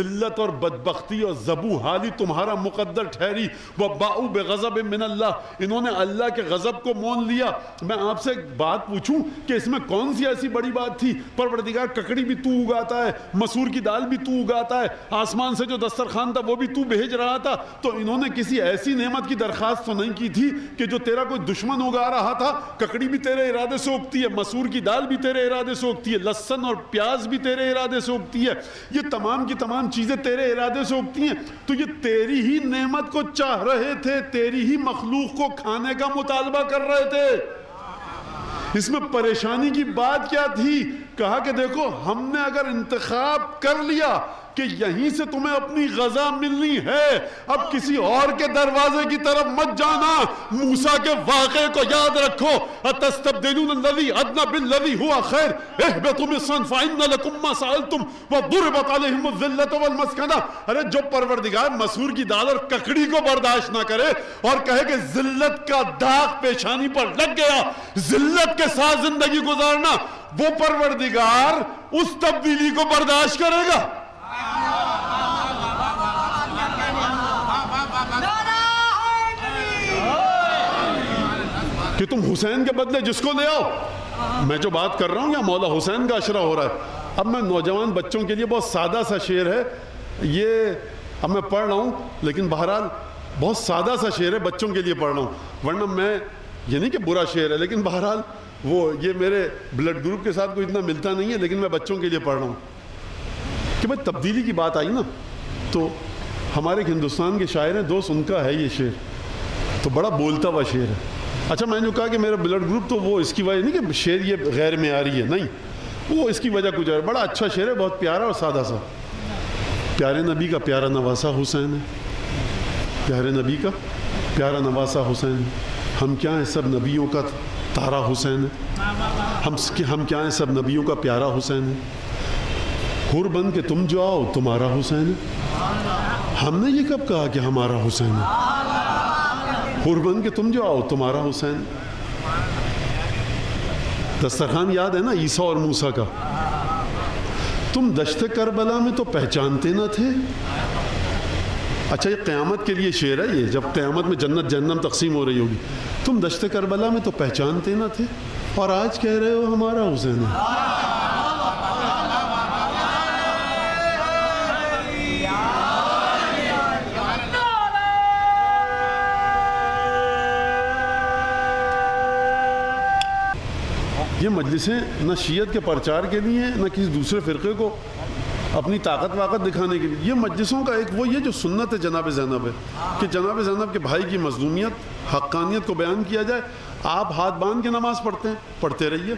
Speaker 1: ذلت اور بدبختی اور ذبو حالی تمہارا مقدر ٹھہری، وباؤ بغضب من اللہ، انہوں نے اللہ کے غضب کو مون لیا۔ میں آپ سے ایک بات پوچھوں کہ اس میں کون سی ایسی بڑی بات تھی؟ پروردگار ککڑی بھی تو اگاتا ہے، مسور کی دال بھی تو اگاتا ہے، آسمان سے جو دسترخوان تھا وہ بھی تو بھیج رہا تھا، تو انہوں نے کسی ایسی نعمت کی درخواست تو نہیں کی تھی کہ جو تیرا کوئی دشمن اگا رہا تھا؟ ککڑی بھی تیرے ارادے سے اگتی ہے، مسور کی دال بھی تیرے ارادے سے اگتی ہے، لہسن اور پیاز بھی تیرے ارادے سے اگتی ہے، یہ تمام کی تمام چیزیں تیرے ارادے سے اگتی ہیں، تو یہ تیری ہی نعمت کو چاہ رہے تھے، تیری ہی مخلوق کو کھانے کا مطالبہ کر رہے تھے۔ اس میں پریشانی کی بات کیا تھی؟ کہا کہ دیکھو ہم نے اگر انتخاب کر لیا کہ یہیں سے تمہیں اپنی غذا ملنی ہے، اب کسی اور کے دروازے کی طرف مت جانا۔ موسیٰ کے واقعے کو یاد رکھو، أَتَسْتَبْدِلُونَ الَّذِي أَدْنَىٰ بِالَّذِي هُوَ خَيْرٌ اهْبِطُوا مِصْرًا فَإِنَّ لَكُم مَّا سَأَلْتُمْ وَضُرِبَتْ عَلَيْهِمُ الذِّلَّةُ وَالْمَسْكَنَةُ۔ ارے جو پروردگار مسور کی دال اور ککڑی کو برداشت نہ کرے اور کہے کہ ذلت کا داغ پیشانی پر لگ گیا، ذلت کے ساتھ زندگی گزارنا، وہ پروردگار اس تبدیلی کو برداشت کرے گا؟ کہ تم حسین کے بدلے جس کو لے آؤ۔ میں جو بات کر رہا ہوں یا مولا حسین کا اشرا ہو رہا ہے؟ اب میں نوجوان بچوں کے لیے بہت سادہ سا شعر ہے یہ، اب میں پڑھ رہا ہوں لیکن بہرحال بہت سادہ سا شعر ہے، بچوں کے لیے پڑھ رہا ہوں، ورنہ میں یہ نہیں کہ برا شعر ہے، لیکن بہرحال وہ یہ میرے بلڈ گروپ کے ساتھ کوئی اتنا ملتا نہیں ہے، لیکن میں بچوں کے لیے پڑھ رہا ہوں کہ بھائی تبدیلی کی بات آئی نا، تو ہمارے ہندوستان کے شاعر ہیں دوست، ان کا ہے یہ شعر، تو بڑا بولتا ہوا شعر ہے۔ اچھا میں نے جو کہا کہ میرا بلڈ گروپ، تو وہ اس کی وجہ نہیں کہ شعر یہ غیر معیاری ہے، نہیں، وہ اس کی وجہ کچھ ہے، بڑا اچھا شعر ہے، بہت پیارا اور سادہ سا۔ پیارے نبی کا پیارا نواسا حسین ہے، پیارے نبی کا پیارا نواسا حسین ہے، ہم کیا ہیں سب نبیوں کا تارا حسین ہے، ہم ہم کیا ہیں سب نبیوں کا پیارا حسین ہے، حور بن کے تم جو آؤ تمہارا حسین ہے، ہم نے یہ کب کہا کہ ہمارا حسین ہے، حور بن کے تم جو آؤ تمہارا حسین۔ دسترخوان یاد ہے نا عیسیٰ اور موسیٰ کا؟ تم دشت کربلا میں تو پہچانتے نہ تھے۔ اچھا یہ قیامت کے لیے شعر ہے، یہ جب قیامت میں جنت جہنم تقسیم ہو رہی ہوگی، تم دشت کربلا میں تو پہچانتے نہ تھے اور آج کہہ رہے ہو ہمارا حسین ہے۔ یہ مجلسیں نہ شیعت کے پرچار کے لیے ہیں، نہ کسی دوسرے فرقے کو اپنی طاقت واقت دکھانے کے لیے۔ یہ مجلسوں کا ایک وہ یہ جو سنت ہے جناب زینب ہے کہ جناب زینب کے بھائی کی مظلومیت، حقانیت کو بیان کیا جائے۔ آپ ہاتھ باندھ کے نماز پڑھتے ہیں، پڑھتے رہیے۔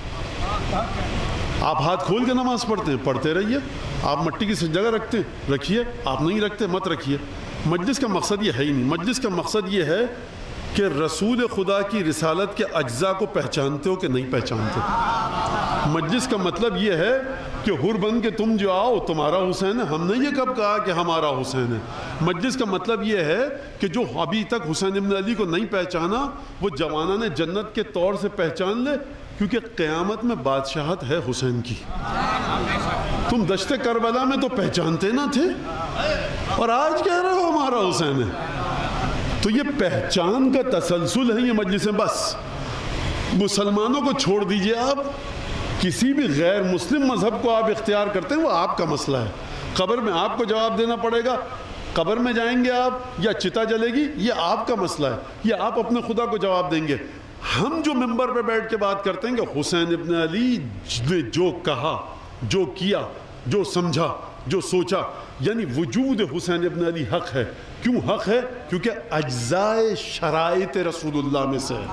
Speaker 1: آپ ہاتھ کھول کے نماز پڑھتے ہیں، پڑھتے رہیے۔ آپ مٹی کی جگہ رکھتے ہیں، رکھیے، آپ نہیں رکھتے مت رکھیے۔ مجلس کا مقصد یہ ہے ہی نہیں، مجلس کا مقصد یہ ہے کہ رسول خدا کی رسالت کے اجزاء کو پہچانتے ہو کہ نہیں پہچانتے۔ مجلس کا مطلب یہ ہے کہ حور بن کے تم جو آؤ تمہارا حسین ہے، ہم نے یہ کب کہا کہ ہمارا حسین ہے۔ مجلس کا مطلب یہ ہے کہ جو ابھی تک حسین ابن علی کو نہیں پہچانا، وہ جوانان جنت کے طور سے پہچان لے، کیونکہ قیامت میں بادشاہت ہے حسین کی۔ تم دشت کربلا میں تو پہچانتے نہ تھے اور آج کہہ رہے ہو ہمارا حسین ہے۔ تو یہ پہچان کا تسلسل ہے یہ مجلسیں۔ بس مسلمانوں کو چھوڑ دیجئے، آپ کسی بھی غیر مسلم مذہب کو آپ اختیار کرتے ہیں، وہ آپ کا مسئلہ ہے۔ قبر میں آپ کو جواب دینا پڑے گا، قبر میں جائیں گے آپ یا چتا جلے گی، یہ آپ کا مسئلہ ہے، یہ آپ اپنے خدا کو جواب دیں گے۔ ہم جو ممبر پہ بیٹھ کے بات کرتے ہیں کہ حسین ابن علی نے جو کہا، جو کیا، جو سمجھا، جو سوچا، یعنی وجود حسین ابن علی حق ہے۔ کیوں حق ہے؟ کیونکہ اجزاء شرائط رسول اللہ میں سے ہے۔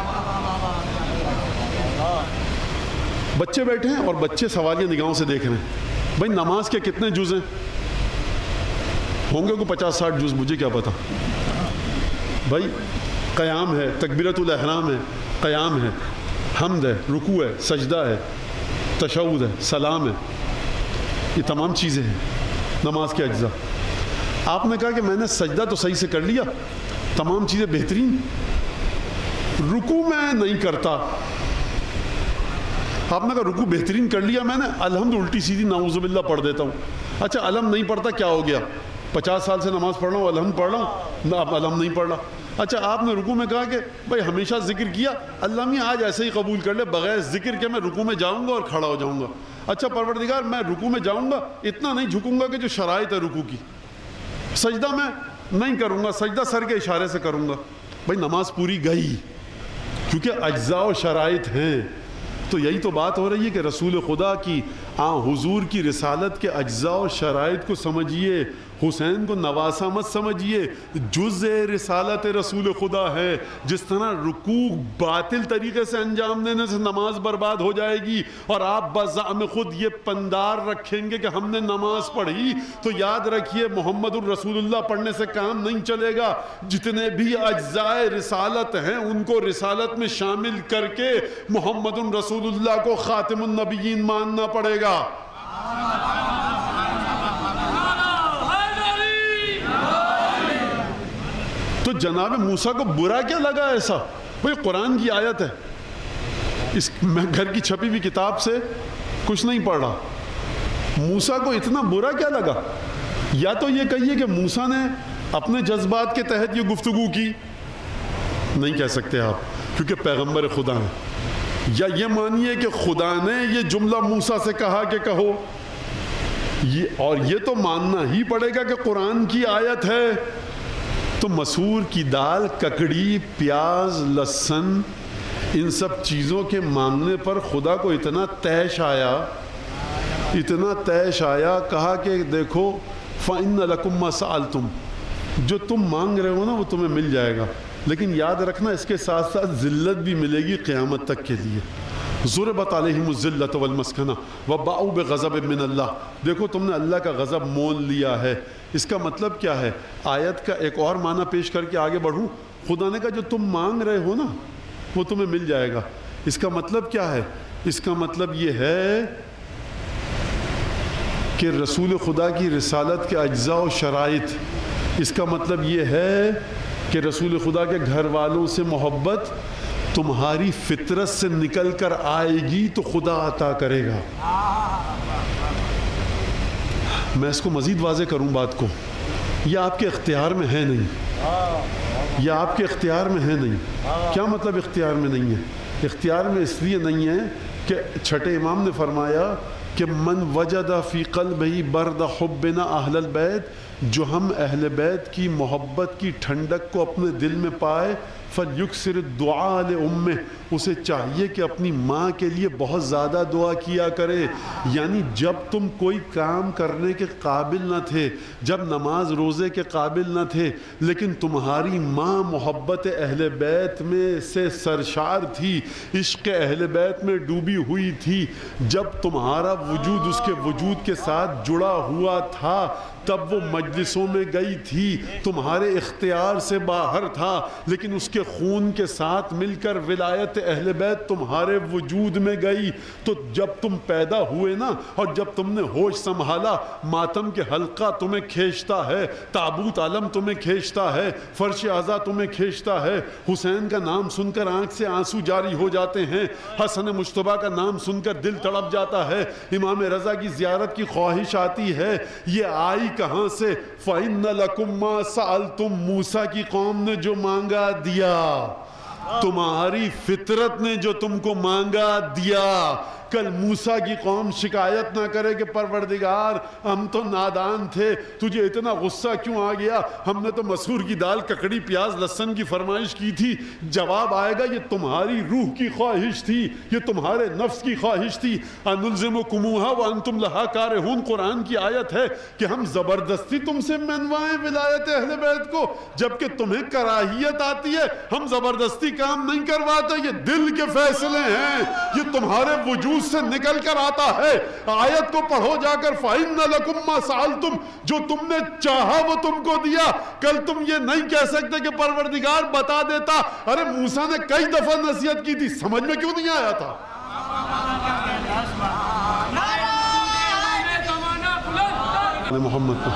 Speaker 1: بچے بیٹھے ہیں اور بچے سوالیہ نگاہوں سے دیکھ رہے ہیں، بھائی نماز کے کتنے جز ہیں؟ ہوں گے کو پچاس ساٹھ جز، مجھے کیا پتا۔ بھائی قیام ہے، تکبیرۃ الاحرام ہے، قیام ہے، حمد ہے، رکوع ہے، سجدہ ہے، تشہد ہے، سلام ہے، یہ تمام چیزیں ہیں نماز کے اجزاء۔ آپ نے کہا کہ میں نے سجدہ تو صحیح سے کر لیا، تمام چیزیں بہترین، رکوع میں نہیں کرتا۔ آپ نے کہا رکوع بہترین کر لیا میں نے، الحمد الٹی سیدھی نعوذ باللہ پڑھ دیتا ہوں۔ اچھا علم نہیں پڑھتا کیا ہو گیا؟ پچاس سال سے نماز پڑھ رہا ہوں، الحمد پڑھ رہا ہوں نہ، اب علم نہیں پڑھ رہا. اچھا آپ نے رکوع میں کہا کہ بھائی ہمیشہ ذکر کیا، اللہ میاں آج ایسے ہی قبول کر لے بغیر ذکر کے میں رکوع میں جاؤں گا اور کھڑا ہو جاؤں گا. اچھا پروردگار میں رکوع میں جاؤں گا، اتنا نہیں جھکوں گا کہ جو شرائط ہے رکوع کی. سجدہ میں نہیں کروں گا، سجدہ سر کے اشارے سے کروں گا. بھائی نماز پوری گئی، کیونکہ اجزاء و شرائط ہیں. تو یہی تو بات ہو رہی ہے کہ رسول خدا کی آن حضور کی رسالت کے اجزاء و شرائط کو سمجھیے. حسین کو نواسہ مت سمجھیے، جزء رسالت رسول خدا ہے. جس طرح رکوع باطل طریقے سے انجام دینے سے نماز برباد ہو جائے گی اور آپ بزعم خود یہ پندار رکھیں گے کہ ہم نے نماز پڑھی، تو یاد رکھیے محمد الرسول اللہ پڑھنے سے کام نہیں چلے گا. جتنے بھی اجزاء رسالت ہیں ان کو رسالت میں شامل کر کے محمد الرسول اللہ کو خاتم النبیین ماننا پڑے گا. تو جناب موسیٰ کو برا کیا لگا ایسا؟ بھئی قرآن کی آیت ہے، اس میں گھر کی چھپی ہوئی کتاب سے کچھ نہیں پڑھ رہا. موسیٰ کو اتنا برا کیا لگا؟ یا تو یہ کہیے کہ موسیٰ نے اپنے جذبات کے تحت یہ گفتگو کی، نہیں کہہ سکتے آپ کیونکہ پیغمبر خدا ہیں. یا یہ مانیے کہ خدا نے یہ جملہ موسیٰ سے کہا کہ کہو، یہ اور یہ تو ماننا ہی پڑے گا کہ قرآن کی آیت ہے. تو مسور کی دال، ککڑی، پیاز، لہسن، ان سب چیزوں کے مانگنے پر خدا کو اتنا تیش آیا، اتنا تیش آیا، کہا کہ دیکھو فَإِنَّ لَكُمْ مَا سَأَلْتُمْ، جو تم مانگ رہے ہو نا وہ تمہیں مل جائے گا. لیکن یاد رکھنا اس کے ساتھ ساتھ ذلت بھی ملے گی قیامت تک کے لیے. ضربت علیہم الذلۃ والمسکنہ وباؤوا بغضب من اللہ. دیکھو تم نے اللہ کا غضب مول لیا ہے. اس کا مطلب کیا ہے؟ آیت کا ایک اور معنی پیش کر کے آگے بڑھوں. خدا نے کہا جو تم مانگ رہے ہو نا وہ تمہیں مل جائے گا. اس کا مطلب کیا ہے؟ اس کا مطلب یہ ہے کہ رسول خدا کی رسالت کے اجزاء و شرائط، اس کا مطلب یہ ہے کہ رسول خدا کے گھر والوں سے محبت تمہاری فطرت سے نکل کر آئے گی تو خدا عطا کرے گا. میں اس کو مزید واضح کروں بات کو، یہ آپ کے اختیار میں ہے نہیں، یہ آپ کے اختیار میں ہے نہیں. کیا مطلب اختیار میں نہیں ہے؟ اختیار میں اس لیے نہیں ہے کہ چھٹے امام نے فرمایا کہ من وجد فی قلبہ برد حبنا اہل البیت، جو ہم اہل بیت کی محبت کی ٹھنڈک کو اپنے دل میں پائے، فَلْيُكْسِرِ الدُّعَاءَ لِأُمِّهِ، اسے چاہیے کہ اپنی ماں کے لیے بہت زیادہ دعا کیا کرے. یعنی جب تم کوئی کام کرنے کے قابل نہ تھے، جب نماز روزے کے قابل نہ تھے، لیکن تمہاری ماں محبت اہل بیت میں سے سرشار تھی، عشق اہل بیت میں ڈوبی ہوئی تھی، جب تمہارا وجود اس کے وجود کے ساتھ جڑا ہوا تھا، تب وہ مجلسوں میں گئی تھی، تمہارے اختیار سے باہر تھا، لیکن اس کے خون کے ساتھ مل کر ولایت اہل بیت تمہارے وجود میں گئی. تو جب تم پیدا ہوئے نا اور جب تم نے ہوش سنبھالا، ماتم کے حلقہ تمہیں کھینچتا ہے، تابوت علم تمہیں کھینچتا ہے، فرش اعضا تمہیں کھینچتا ہے. حسین کا نام سن کر آنکھ سے آنسو جاری ہو جاتے ہیں، حسن مجتبیٰ کا نام سن کر دل تڑپ جاتا ہے، امام رضا کی زیارت کی خواہش آتی ہے. یہ آئی کہاں سے؟ فَإِنَّ لَكُمْ مَا سَأَلْتُمْ، موسیٰ کی قوم نے جو مانگا دیا، تمہاری فطرت نے جو تم کو مانگا دیا. کل موسیٰ کی قوم شکایت نہ کرے کہ پروردگار ہم تو نادان تھے، تجھے اتنا غصہ کیوں آ گیا، ہم نے تو مسور کی دال، ککڑی، پیاز، لہسن کی فرمائش کی تھی. جواب آئے گا یہ تمہاری روح کی خواہش تھی، یہ تمہارے نفس کی خواہش تھی. أَنُلْزِمُكُمُوهَا وَأَنْتُمْ لَهَا كَارِهُونَ، قرآن کی آیت ہے کہ ہم زبردستی تم سے منوائیں ولایت اہل بیت کو، جبکہ تمہیں کراہیت آتی ہے. ہم زبردستی کام نہیں کرواتے، یہ دل کے فیصلے ہیں، یہ تمہارے وجود سے نکل کر آتا ہے. آیت کو پڑھو جا کر، فَإِنَّ لَكُمْ مَا سَأَلْتُمْ، جو تم نے چاہا وہ تم کو دیا. کل تم یہ نہیں کہہ سکتے کہ پروردگار بتا دیتا، ارے موسیٰ نے کئی دفعہ نصیحت کی تھی، سمجھ میں کیوں نہیں آیا تھا؟ محمد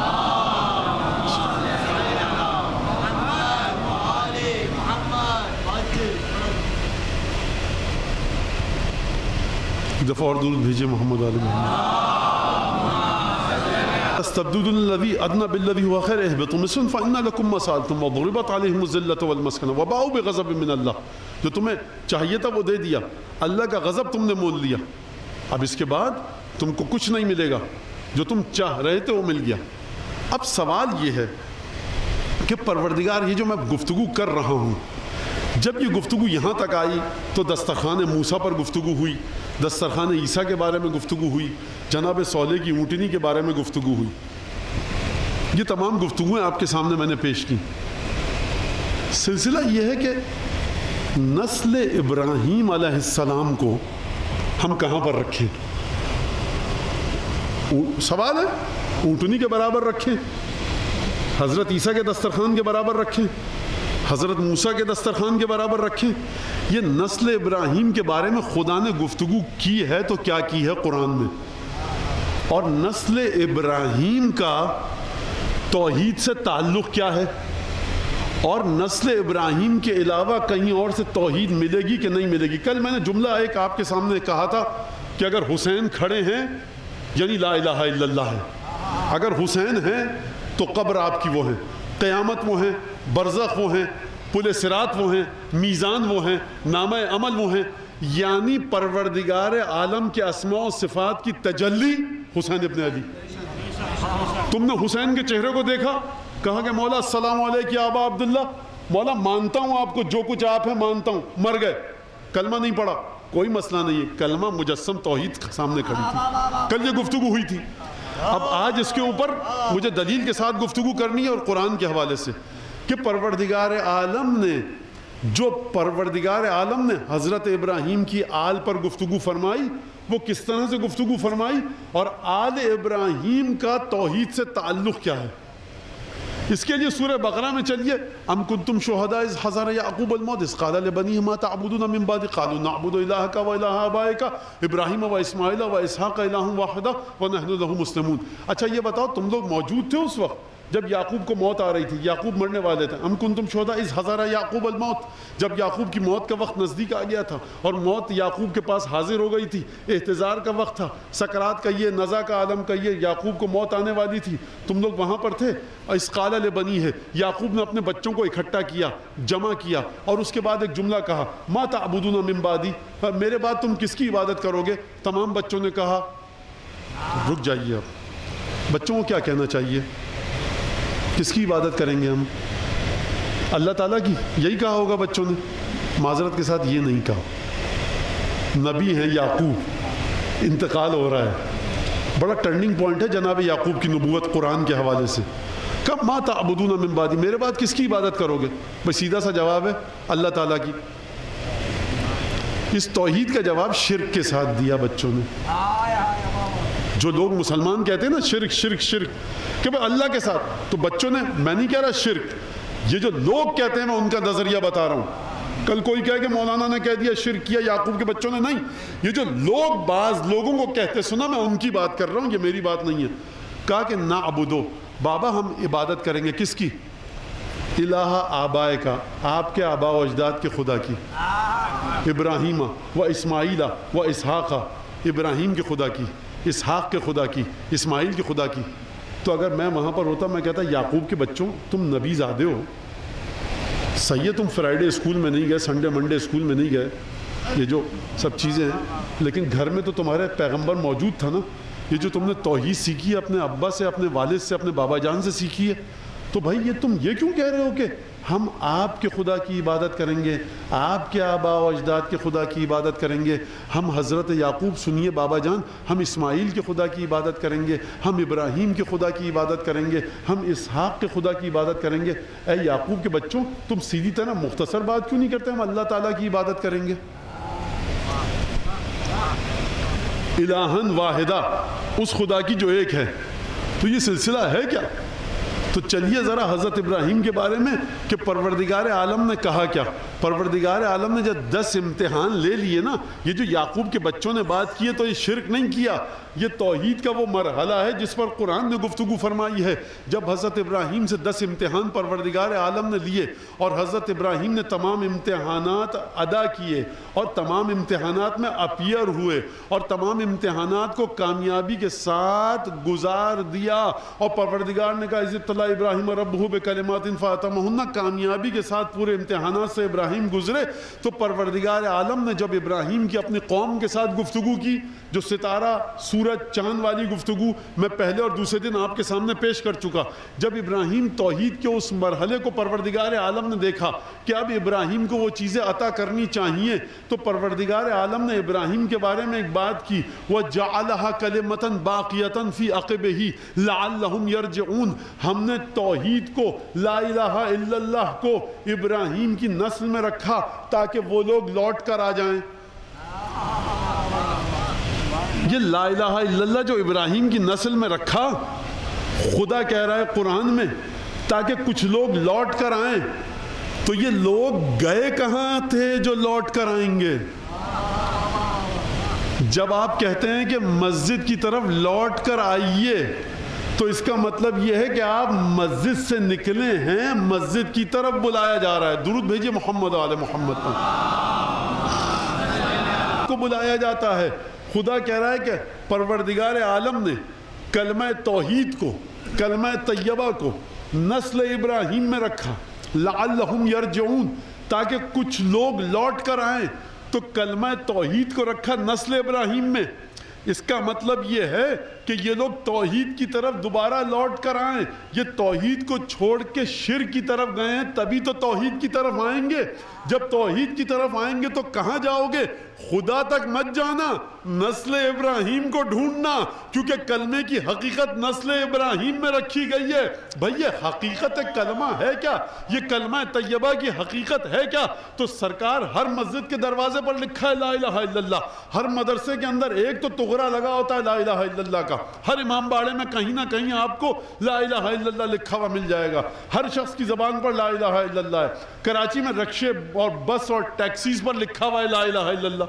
Speaker 1: ایک دفعہ اور درود بھیجئے محمد علی محمد. استبدلوا الذي ادنى بالذي هو خير اهبطوا مصرا فان لكم ما سالتم وضربت عليهم الذلة والمسكنة وباءوا بغضب من اللہ. جو تمہیں چاہیے تھا وہ دے دیا, اللہ کا غضب تم نے مول لیا, اب اس کے بعد تم کو کچھ نہیں ملے گا, جو تم چاہ رہے تھے وہ مل گیا. اب سوال یہ ہے کہ پروردگار, یہ جو میں گفتگو کر رہا ہوں, جب یہ گفتگو یہاں تک آئی تو دسترخوان موسیٰ پر گفتگو ہوئی, دسترخوان عیسیٰ کے بارے میں گفتگو ہوئی, جناب صالح کی اونٹنی کے بارے میں گفتگو ہوئی. یہ تمام گفتگویں آپ کے سامنے میں نے پیش کی. سلسلہ یہ ہے کہ نسل ابراہیم علیہ السلام کو ہم کہاں پر رکھیں؟ سوال ہے, اونٹنی کے برابر رکھیں, حضرت عیسیٰ کے دسترخوان کے برابر رکھیں, حضرت موسیٰ کے دسترخوان کے برابر رکھیں؟ یہ نسل ابراہیم کے بارے میں خدا نے گفتگو کی ہے تو کیا کی ہے قرآن میں, اور نسل ابراہیم کا توحید سے تعلق کیا ہے, اور نسل ابراہیم کے علاوہ کہیں اور سے توحید ملے گی کہ نہیں ملے گی. کل میں نے جملہ ایک آپ کے سامنے کہا تھا کہ اگر حسین کھڑے ہیں یعنی لا الہ الا اللہ ہے, اگر حسین ہیں تو قبر آپ کی وہ ہے, قیامت وہ ہیں, برزخ وہ ہیں, پل صراط وہ ہیں, میزان وہ ہیں, نامہ عمل وہ ہیں. یعنی پروردگار عالم کے اسماء و صفات کی تجلی حسین ابن علی. تم نے حسین کے چہرے کو دیکھا, کہا کہ مولا السلام علیک یا ابا عبداللہ, مولا مانتا ہوں آپ کو, جو کچھ آپ ہیں مانتا ہوں, مر گئے, کلمہ نہیں پڑھا, کوئی مسئلہ نہیں ہے, کلمہ مجسم توحید سامنے کھڑی تھی, کل یہ گفتگو ہوئی تھی. اب آج اس کے اوپر مجھے دلیل کے ساتھ گفتگو کرنی ہے اور قرآن کے حوالے سے, کہ پروردگار عالم نے جو پروردگار عالم نے حضرت ابراہیم کی آل پر گفتگو فرمائی وہ کس طرح سے گفتگو فرمائی, اور آل ابراہیم کا توحید سے تعلق کیا ہے. اس کے لیے سورہ بقرہ میں چلیے, ام کنتم شہداء اذ حضر یعقوب الموت اذ قال لبنیہ ما تعبدون من بعدی قالوا نعبد الہک و الہ آبائک ابراہیم و اسماعیل و اسحاق الہ واحد ونحن لہ مسلمون. اچھا یہ بتاؤ, تم لوگ موجود تھے اس وقت جب یعقوب کو موت آ رہی تھی, یعقوب مرنے والے تھے. ام کنتم شہداء اذ حضر یعقوب الموت, جب یعقوب کی موت کا وقت نزدیک آ گیا تھا اور موت یعقوب کے پاس حاضر ہو گئی تھی, احتضار کا وقت تھا, سکرات کا یہ, نزا کا عالم کا یہ, یعقوب کو موت آنے والی تھی, تم لوگ وہاں پر تھے. اذ قال لبنی ہے, یعقوب نے اپنے بچوں کو اکٹھا کیا, جمع کیا, اور اس کے بعد ایک جملہ کہا ما تعبدون من بعدی, میرے بعد تم کس کی عبادت کرو گے؟ تمام بچوں نے کہا, رک جائیے, اب بچوں کو کیا کہنا چاہیے, کس کی عبادت کریں گے ہم؟ اللہ تعالیٰ کی. یہی کہا ہوگا بچوں نے, معذرت کے ساتھ یہ نہیں کہا. نبی ہیں یعقوب, انتقال ہو رہا ہے, بڑا ٹرننگ پوائنٹ ہے جناب یعقوب کی نبوت قرآن کے حوالے سے. کب ما تعبدون من بعدی, میرے بعد کس کی عبادت کرو گے؟ بس سیدھا سا جواب ہے اللہ تعالیٰ کی. اس توحید کا جواب شرک کے ساتھ دیا بچوں نے. جو لوگ مسلمان کہتے ہیں نا شرک شرک شرک کہ بھائی اللہ کے ساتھ, تو بچوں نے, میں نہیں کہہ رہا شرک, یہ جو لوگ کہتے ہیں میں ان کا نظریہ بتا رہا ہوں. کل کوئی کہے کہ مولانا نے کہہ دیا شرک کیا یعقوب کے بچوں نے, نہیں, یہ جو لوگ بعض لوگوں کو کہتے سنا, میں ان کی بات کر رہا ہوں, یہ میری بات نہیں ہے. کہا کہ نعبدو, بابا ہم عبادت کریں گے کس کی؟ الہ آبائے کا, آپ کے آبا و اجداد کے خدا کی, ابراہیم و اسماعیل و اسحاق, ابراہیم کے خدا کی, اسحاق کے خدا کی, اسماعیل کے خدا کی. تو اگر میں وہاں پر ہوتا میں کہتا یعقوب کے بچوں تم نبی زادے ہو, صحیح ہے تم فرائیڈے اسکول میں نہیں گئے, سنڈے منڈے اسکول میں نہیں گئے, یہ جو سب چیزیں ہیں, لیکن گھر میں تو تمہارے پیغمبر موجود تھا نا. یہ جو تم نے توحید سیکھی ہے اپنے ابا سے, اپنے والد سے, اپنے بابا جان سے سیکھی ہے, تو بھائی یہ تم یہ کیوں کہہ رہے ہو کہ ہم آپ کے خدا کی عبادت کریں گے, آپ کے آبا و اجداد کے خدا کی عبادت کریں گے, ہم حضرت یعقوب, سنیے بابا جان, ہم اسماعیل کے خدا کی عبادت کریں گے, ہم ابراہیم کے خدا کی عبادت کریں گے, ہم اسحاق کے خدا کی عبادت کریں گے. اے یعقوب کے بچوں, تم سیدھی طرح مختصر بات کیوں نہیں کرتے ہم اللہ تعالیٰ کی عبادت کریں گے؟ الہن واحدہ, اس خدا کی جو ایک ہے. تو یہ سلسلہ ہے کیا؟ تو چلیے ذرا حضرت ابراہیم کے بارے میں کہ پروردگار عالم نے کہا کیا. پروردگار عالم نے جب دس امتحان لے لیے نا، یہ جو یعقوب کے بچوں نے بات کی ہے تو یہ شرک نہیں کیا، یہ توحید کا وہ مرحلہ ہے جس پر قرآن نے گفتگو فرمائی ہے۔ جب حضرت ابراہیم سے دس امتحان پروردگار عالم نے لیے اور حضرت ابراہیم نے تمام امتحانات ادا کیے اور تمام امتحانات میں اپیئر ہوئے اور تمام امتحانات کو کامیابی کے ساتھ گزار دیا، اور پروردگار نے کہا اذ ابتلی ابراہیم ربہ بکلمات فاتمہن، کامیابی کے ساتھ پورے امتحانات سے ابراہیم گزرے، تو پروردگار عالم نے جب ابراہیم کی اپنی قوم کے ساتھ گفتگو کی، جو ستارہ سورج چاند والی گفتگو میں پہلے اور دوسرے دن آپ کے سامنے پیش کر چکا، جب ابراہیم توحید کے اس مرحلے کو پروردگار عالم نے دیکھا کہ اب ابراہیم کو وہ چیزیں عطا کرنی چاہیے، تو پروردگار عالم نے ابراہیم کے بارے میں ایک بات کی، وَجَعَلَهَا كَلِمَةً بَاقِيَةً فِي عَقِبِهِ لَعَلَّهُمْ يَرْجِعُونَ، ہم نے توحید کو، لا الہ الا اللہ کو ابراہیم کی نسل میں رکھا تاکہ وہ لوگ لوٹ کر آ جائیں۔ یہ لا الہ الا اللہ جو ابراہیم کی نسل میں رکھا، خدا کہہ رہا ہے قرآن میں تاکہ کچھ لوگ لوٹ کر آئیں، تو یہ لوگ گئے کہاں تھے جو لوٹ کر آئیں گے؟ جب آپ کہتے ہیں کہ مسجد کی طرف لوٹ کر آئیے تو اس کا مطلب یہ ہے کہ آپ مسجد سے نکلے ہیں، مسجد کی طرف بلایا جا رہا ہے۔ درود بھیجئے محمد آل محمد پر، کو بلایا جاتا ہے۔ خدا کہہ رہا ہے کہ پروردگار عالم نے کلمہ توحید کو، کلمہ طیبہ کو نسل ابراہیم میں رکھا، لعلہم یرجعون، تاکہ کچھ لوگ لوٹ کر آئیں، تو کلمہ توحید کو رکھا نسل ابراہیم میں۔ اس کا مطلب یہ ہے کہ یہ لوگ توحید کی طرف دوبارہ لوٹ کر آئیں، یہ توحید کو چھوڑ کے شرک کی طرف گئے ہیں، تبھی تو توحید کی طرف آئیں گے۔ جب توحید کی طرف آئیں گے تو کہاں جاؤ گے؟ خدا تک مت جانا، نسل ابراہیم کو ڈھونڈنا، کیونکہ کلمے کی حقیقت نسل ابراہیم میں رکھی گئی ہے۔ بھئی یہ حقیقت کلمہ ہے کیا؟ یہ کلمہ طیبہ کی حقیقت ہے کیا؟ تو سرکار ہر مسجد کے دروازے پر لکھا ہے لا الہ الا اللہ، ہر مدرسے کے اندر ایک تو تغرا لگا ہوتا ہے لا الہ الا اللہ کا، ہر امام باڑے میں کہیں نہ کہیں آپ کو لا الہ الا اللہ لکھا ہوا مل جائے گا، ہر شخص کی زبان پر لا الہ الا اللہ ہے۔ کراچی میں رکشے اور بس اور ٹیکسیز پر لکھا ہوا ہے لا الہ الا اللہ۔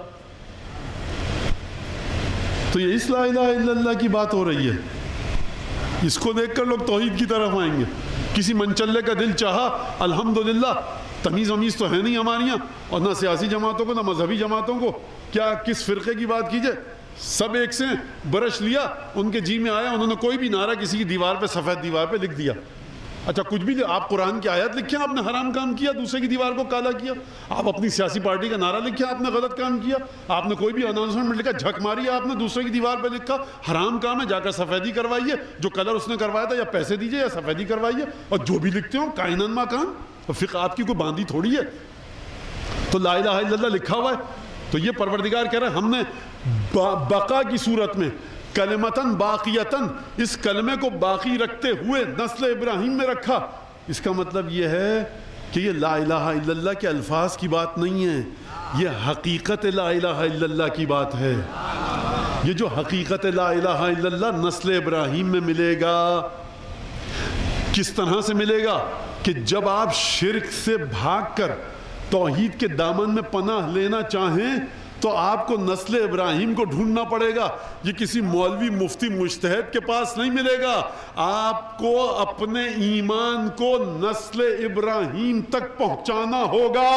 Speaker 1: تو یہ اس لا الہ الا اللہ کی بات ہو رہی ہے، اس کو دیکھ کر لوگ توحید کی طرف آئیں گے۔ کسی منچلے کا دل چاہا، الحمدللہ تمیز ومیز تو ہے نہیں ہمارے یہاں، اور نہ سیاسی جماعتوں کو نہ مذہبی جماعتوں کو، کیا کس فرقے کی بات کیجئے، سب ایک سے برش لیا، ان کے جی میں آیا، انہوں نے کوئی بھی نعرہ کسی کی دیوار پہ، سفید دیوار پہ لکھ دیا۔ اچھا کچھ بھی آپ قرآن کی آیت لکھیں، آپ نے حرام کام کیا، دوسرے کی دیوار کو کالا کیا، آپ اپنی سیاسی پارٹی کا نعرہ لکھیں، آپ نے غلط کام کیا، آپ نے کوئی بھی اناؤنسمنٹ میں لکھا، جھک ماری آپ نے دوسرے کی دیوار پہ لکھا، حرام کام ہے، جا کر سفیدی کروائیے، جو کلر اس نے کروایا تھا یا پیسے دیجئے یا سفیدی کروائیے، اور جو بھی لکھتے ہوں کائنان ما کان، فقہ آپ کی کوئی باندھی تھوڑی ہے۔ تو لا الہ الا اللہ لکھا ہوا ہے، تو یہ پروردگار کہہ رہا ہے ہم نے بقا کی صورت میں کلمتاً باقیتاً، اس کلمے کو باقی رکھتے ہوئے نسل ابراہیم میں رکھا۔ اس کا مطلب یہ ہے کہ یہ لا الہ الا اللہ کے الفاظ کی بات نہیں ہے، یہ حقیقت لا الہ الا اللہ کی بات ہے۔ یہ جو حقیقت لا الہ الا اللہ نسل ابراہیم میں ملے گا، کس طرح سے ملے گا؟ کہ جب آپ شرک سے بھاگ کر توحید کے دامن میں پناہ لینا چاہیں تو آپ کو نسل ابراہیم کو ڈھونڈنا پڑے گا، یہ کسی مولوی مفتی مجتہد کے پاس نہیں ملے گا، آپ کو اپنے ایمان کو نسل ابراہیم تک پہنچانا ہوگا۔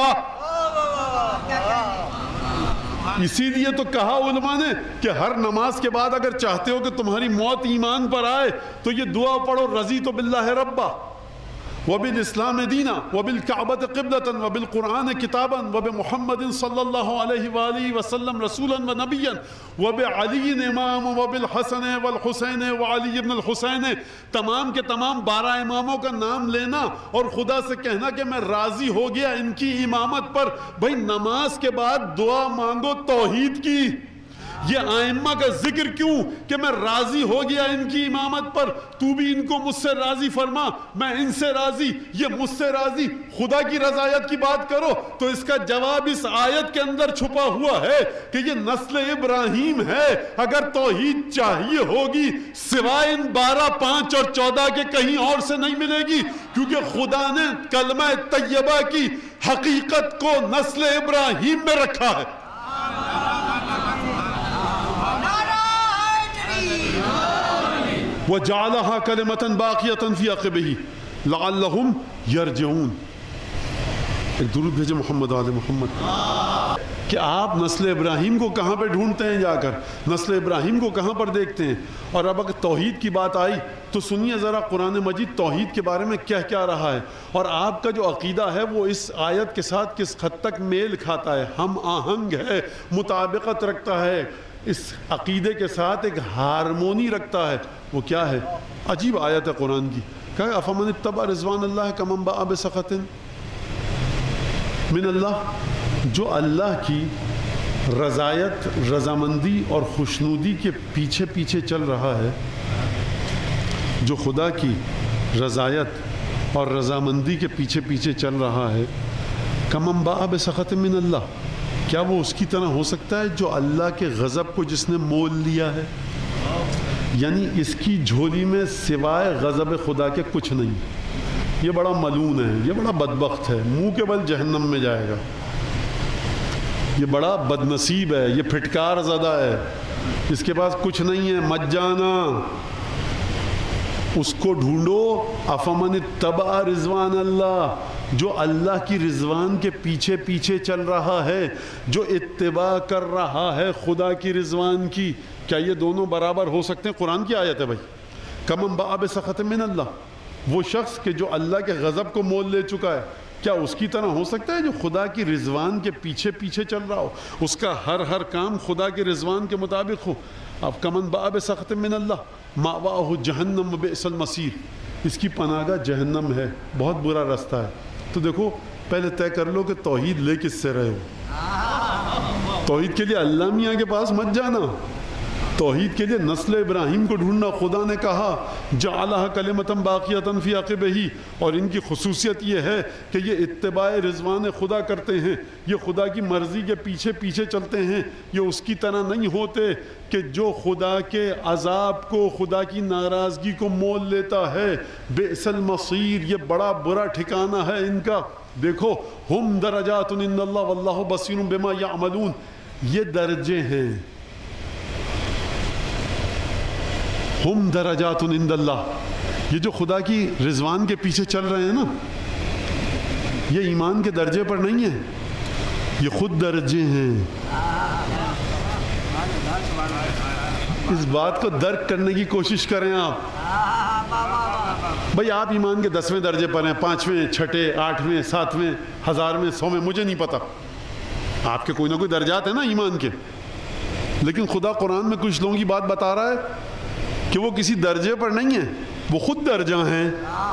Speaker 1: اسی لیے تو کہا علماء نے کہ ہر نماز کے بعد اگر چاہتے ہو کہ تمہاری موت ایمان پر آئے تو یہ دعا پڑھو، رضیت باللہ ربا وبالاسلام دینا وبالکعبۃ قبلۃ وبالقرآن کتابا وبمحمد صلی اللہ علیہ وآلہ وسلم رسولا ونبیا وبعلی امام وبالحسن والحسین وعلی ابن الحسین، تمام کے تمام بارہ اماموں کا نام لینا اور خدا سے کہنا کہ میں راضی ہو گیا ان کی امامت پر۔ بھئی نماز کے بعد دعا مانگو توحید کی، یہ آئمہ کا ذکر کیوں کہ میں راضی ہو گیا ان کی امامت پر، تو بھی ان کو مجھ سے راضی فرما، میں ان سے راضی، یہ مجھ سے راضی، خدا کی رضایت کی بات کرو۔ تو اس کا جواب اس آیت کے اندر چھپا ہوا ہے کہ یہ نسل ابراہیم ہے۔ اگر توحید چاہیے ہوگی سوائے ان بارہ پانچ اور چودہ کے کہیں اور سے نہیں ملے گی، کیونکہ خدا نے کلمہ طیبہ کی حقیقت کو نسل ابراہیم میں رکھا ہے۔ وَجَعَلَهَا كَلِمَةً بَاقِيَةً فِي عَقِبِهِ لَعَلَّهُمْ يَرْجِعُونَ۔ ایک درود بھیجے محمد آل محمد کہ آپ نسل ابراہیم کو کہاں پہ ڈھونڈتے ہیں، جا کر نسل ابراہیم کو کہاں پر دیکھتے ہیں؟ اور اب اگر توحید کی بات آئی تو سنیے ذرا قرآن مجید توحید کے بارے میں کیا کیا رہا ہے، اور آپ کا جو عقیدہ ہے وہ اس آیت کے ساتھ کس حد تک میل کھاتا ہے، ہم آہنگ ہے، مطابقت رکھتا ہے، اس عقیدے کے ساتھ ایک ہارمونی رکھتا ہے۔ وہ کیا ہے؟ عجیب آیت ہے قرآن کی، کہ افمن اتبع رضوان اللہ کمن باء بسخط من اللہ، جو اللہ کی رضایت، رضامندی اور خوشنودی کے پیچھے پیچھے چل رہا ہے، جو خدا کی رضایت اور رضامندی کے پیچھے پیچھے چل رہا ہے، کمن باء بسخط من اللہ، کیا وہ اس کی طرح ہو سکتا ہے جو اللہ کے غضب کو جس نے مول لیا ہے؟ یعنی اس کی جھولی میں سوائے غضب خدا کے کچھ نہیں، یہ بڑا ملعون ہے، یہ بڑا بدبخت ہے، منہ کے بل جہنم میں جائے گا، یہ بڑا بد نصیب ہے، یہ پھٹکار زدہ ہے، اس کے پاس کچھ نہیں ہے، مت جانا، اس کو ڈھونڈو۔ افمن اتبع رضوان اللہ، جو اللہ کی رضوان کے پیچھے پیچھے چل رہا ہے، جو اتباع کر رہا ہے خدا کی رضوان کی، کیا یہ دونوں برابر ہو سکتے ہیں؟ قرآن کی آیت ہے بھائی، کمن باء بسخط من اللہ، وہ شخص کہ جو اللہ کے غضب کو مول لے چکا ہے، کیا اس کی طرح ہو سکتا ہے جو خدا کی رضوان کے پیچھے پیچھے چل رہا ہو، اس کا ہر ہر کام خدا کی رضوان کے مطابق ہو؟ اب کمن باء بسخط من اللہ مأواہ جہنم وبئس المصیر، اس کی پناہ گاہ جہنم ہے، بہت برا راستہ ہے۔ تو دیکھو پہلے طے کر لو کہ توحید لے کس سے رہے ہو۔ توحید کے لیے اللہ میاں کے پاس مت جانا، توحید کے لیے نسل ابراہیم کو ڈھونڈنا۔ خدا نے کہا جعلها کلمۃ باقیۃ فی عقبہ، اور ان کی خصوصیت یہ ہے کہ یہ اتباع رضوان خدا کرتے ہیں، یہ خدا کی مرضی کے پیچھے پیچھے چلتے ہیں، یہ اس کی طرح نہیں ہوتے کہ جو خدا کے عذاب کو، خدا کی ناراضگی کو مول لیتا ہے۔ بئس المصیر، یہ بڑا برا ٹھکانہ ہے ان کا۔ دیکھو ہم درجات عند اللہ واللہ بصیر بما یعملون، یہ درجے ہیں، ہم درجات عند اللہ، یہ جو خدا کی رضوان کے پیچھے چل رہے ہیں نا، یہ ایمان کے درجے پر نہیں ہے، یہ خود درجے ہیں۔ اس بات کو درک کرنے کی کوشش کریں آپ۔ بھائی آپ ایمان کے دسویں درجے پر ہیں، پانچویں، چھٹے، آٹھویں، ساتویں، ہزار میں، سو میں، مجھے نہیں پتا، آپ کے کوئی نہ کوئی درجات ہیں نا ایمان کے، لیکن خدا قرآن میں کچھ لوگوں کی بات بتا رہا ہے کہ وہ کسی درجے پر نہیں ہیں، وہ خود درجہ ہیں۔